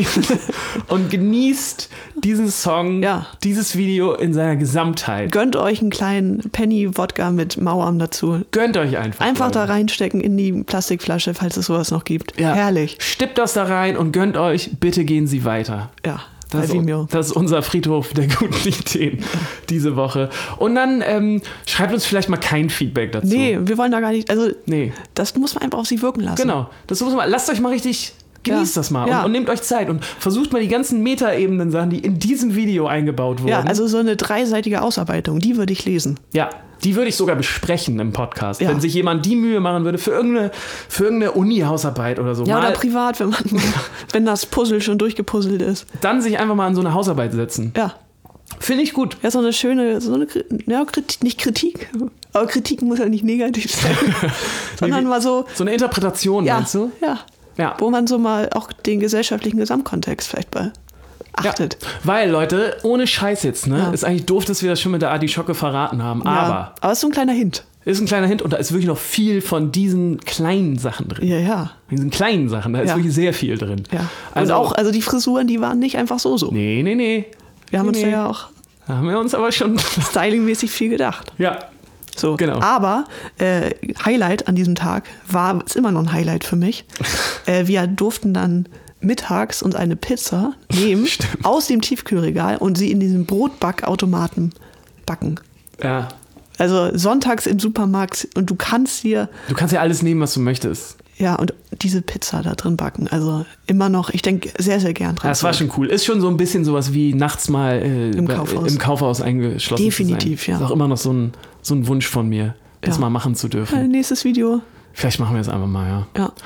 und genießt diesen Song, Ja. dieses Video in seiner Gesamtheit. Gönnt euch einen kleinen Penny-Wodka mit Mauern dazu. Gönnt euch einfach. Einfach da Leute. reinstecken in die Plastikflasche, falls es sowas noch gibt. Ja. Herrlich. Stippt das da rein und gönnt euch. Bitte gehen Sie weiter. Ja, Das bei ist, Vimeo. das ist unser Friedhof der guten Ideen diese Woche. Und dann ähm, schreibt uns vielleicht mal kein Feedback dazu. Nee, wir wollen da gar nicht, also Nee. das muss man einfach auf sie wirken lassen. Genau. Das muss man, lasst euch mal richtig, genießt Ja. das mal Ja. und, und nehmt euch Zeit und versucht mal die ganzen Metaebenen Sachen, die in diesem Video eingebaut wurden. Ja, also so eine dreiseitige Ausarbeitung, die würde ich lesen. Ja, die würde ich sogar besprechen im Podcast. Ja. Wenn sich jemand die Mühe machen würde für irgendeine, für irgendeine Uni-Hausarbeit oder so. Ja, mal, oder privat, wenn man, wenn das Puzzle schon durchgepuzzelt ist. dann sich einfach mal an so eine Hausarbeit setzen. Ja. Finde ich gut. Ja, so eine schöne, so eine, Kri- ja, Kritik, nicht Kritik, aber Kritik muss ja nicht negativ sein, sondern mal so, So eine Interpretation, ja, meinst du? ja, Ja. Wo man so mal auch den gesellschaftlichen Gesamtkontext vielleicht beachtet. Ja. Weil, Leute, ohne Scheiß jetzt, ne? Ja. Ist eigentlich doof, dass wir das schon mit der Artischocke verraten haben. Ja. Aber. Aber es ist so ein kleiner Hint. Ist ein kleiner Hint und da ist wirklich noch viel von diesen kleinen Sachen drin. Ja, ja. Diesen kleinen Sachen, da ist Ja. wirklich sehr viel drin. Ja. Also und auch, also die Frisuren, die waren nicht einfach so so. Nee, nee, nee. Wir haben nee, uns nee. da ja auch Da haben wir uns aber schon. stylingmäßig viel gedacht. Ja. So. Genau. Aber äh, Highlight an diesem Tag war, ist immer noch ein Highlight für mich. äh, wir durften dann mittags uns eine Pizza nehmen Stimmt. aus dem Tiefkühlregal und sie in diesem Brotbackautomaten backen. Ja. Also sonntags im Supermarkt und du kannst dir, Du kannst ja alles nehmen, was du möchtest. ja, und diese Pizza da drin backen. Also immer noch, ich denke sehr, sehr gern dran. Ja, das war schon cool. Ist schon so ein bisschen sowas wie nachts mal äh, Im bei- Kaufhaus. im Kaufhaus eingeschlossen Definitiv, zu sein. ja. Ist auch immer noch so ein, so ein Wunsch von mir, das Ja. mal machen zu Äh, dürfen. Nächstes Video. Vielleicht machen wir es einfach mal, ja. Ja,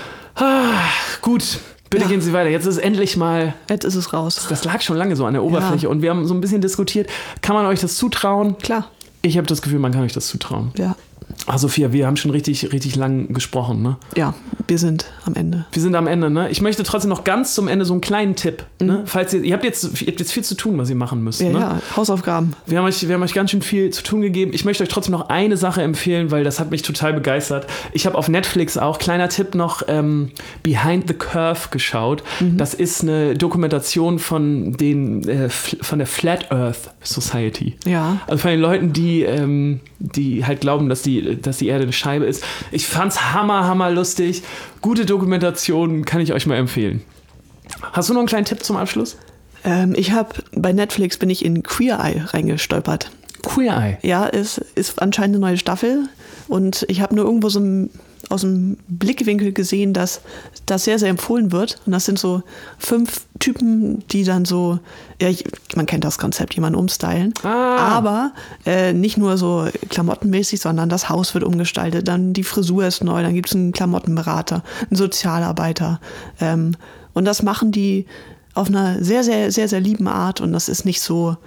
Ah, gut, bitte Ja. gehen Sie weiter. Jetzt ist endlich mal, jetzt ist es raus. das lag schon lange so an der Oberfläche und wir haben so ein bisschen diskutiert, kann man euch das zutrauen? Klar, Ich habe das Gefühl, man kann euch das zutrauen. ja. Ah, Sophia, wir haben schon richtig, richtig lang gesprochen, ne? Ja, wir sind am Ende. Wir sind am Ende, ne? Ich möchte trotzdem noch ganz zum Ende so einen kleinen Tipp, ne? Falls ihr, ihr habt jetzt, ihr habt jetzt viel zu tun, was ihr machen müsst, Ja, ne? ja, Hausaufgaben. Wir haben, euch, wir haben euch ganz schön viel zu tun gegeben. Ich möchte euch trotzdem noch eine Sache empfehlen, weil das hat mich total begeistert. Ich habe auf Netflix auch, kleiner Tipp noch, ähm, Behind the Curve geschaut. Das ist eine Dokumentation von, den, äh, F- von der Flat Earth Society. Ja. Also von den Leuten, die, ähm, die halt glauben, dass die, dass die Erde eine Scheibe ist. Ich fand's hammer, hammer lustig. Gute Dokumentation, kann ich euch mal empfehlen. Hast du noch einen kleinen Tipp zum Abschluss? Ähm, ich habe bei Netflix bin ich in Queer Eye reingestolpert. Queer Eye. Ja, es ist anscheinend eine neue Staffel und ich habe nur irgendwo so im, aus dem Blickwinkel gesehen, dass das sehr, sehr empfohlen wird. Und das sind so fünf Typen, die dann so, ja, ich, man kennt das Konzept, jemanden umstylen. Ah. Aber äh, nicht nur so klamottenmäßig, sondern das Haus wird umgestaltet, dann die Frisur ist neu, dann gibt es einen Klamottenberater, einen Sozialarbeiter. Ähm, und das machen die auf einer sehr, sehr, sehr, sehr lieben Art und das ist nicht so,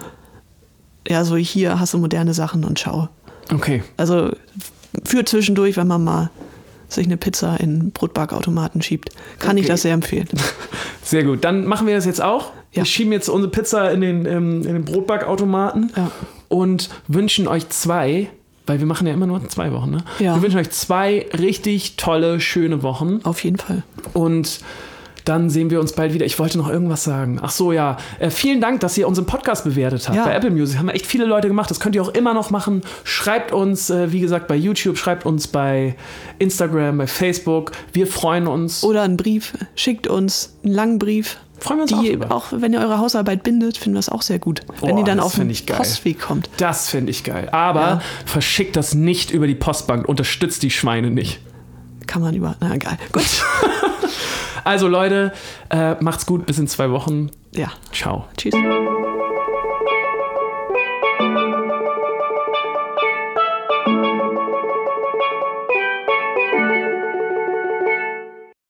ja, so hier hast du moderne Sachen und schau. Okay. Also für zwischendurch, wenn man mal sich eine Pizza in einen Brotbackautomaten schiebt, kann ich Okay. das sehr empfehlen. Sehr gut. Dann machen wir das jetzt auch. Ja. Wir schieben jetzt unsere Pizza in den, ähm, in den Brotbackautomaten Ja. und wünschen euch zwei, weil wir machen ja immer nur zwei Wochen, ne? Ja. Wir wünschen euch zwei richtig tolle, schöne Wochen Auf jeden Fall. und dann sehen wir uns bald wieder. Ich wollte noch irgendwas sagen. Ach so, ja. Äh, vielen Dank, dass ihr unseren Podcast bewertet habt. Ja. Bei Apple Music haben echt viele Leute gemacht. Das könnt ihr auch immer noch machen. Schreibt uns, äh, wie gesagt, bei YouTube, schreibt uns bei Instagram, bei Facebook. Wir freuen uns. Oder einen Brief, schickt uns einen langen Brief. Freuen wir uns auch Die, drüber. auch wenn ihr eure Hausarbeit bindet, finden wir es auch sehr gut. wenn Oh, die dann das auf den find ich geil. Postweg kommt. Das finde ich geil. Aber Ja. verschickt das nicht über die Postbank. Unterstützt die Schweine nicht. Kann man über. Na egal. Gut. Also Leute, äh, macht's gut. Bis in zwei Wochen. Ja. Ciao. Tschüss.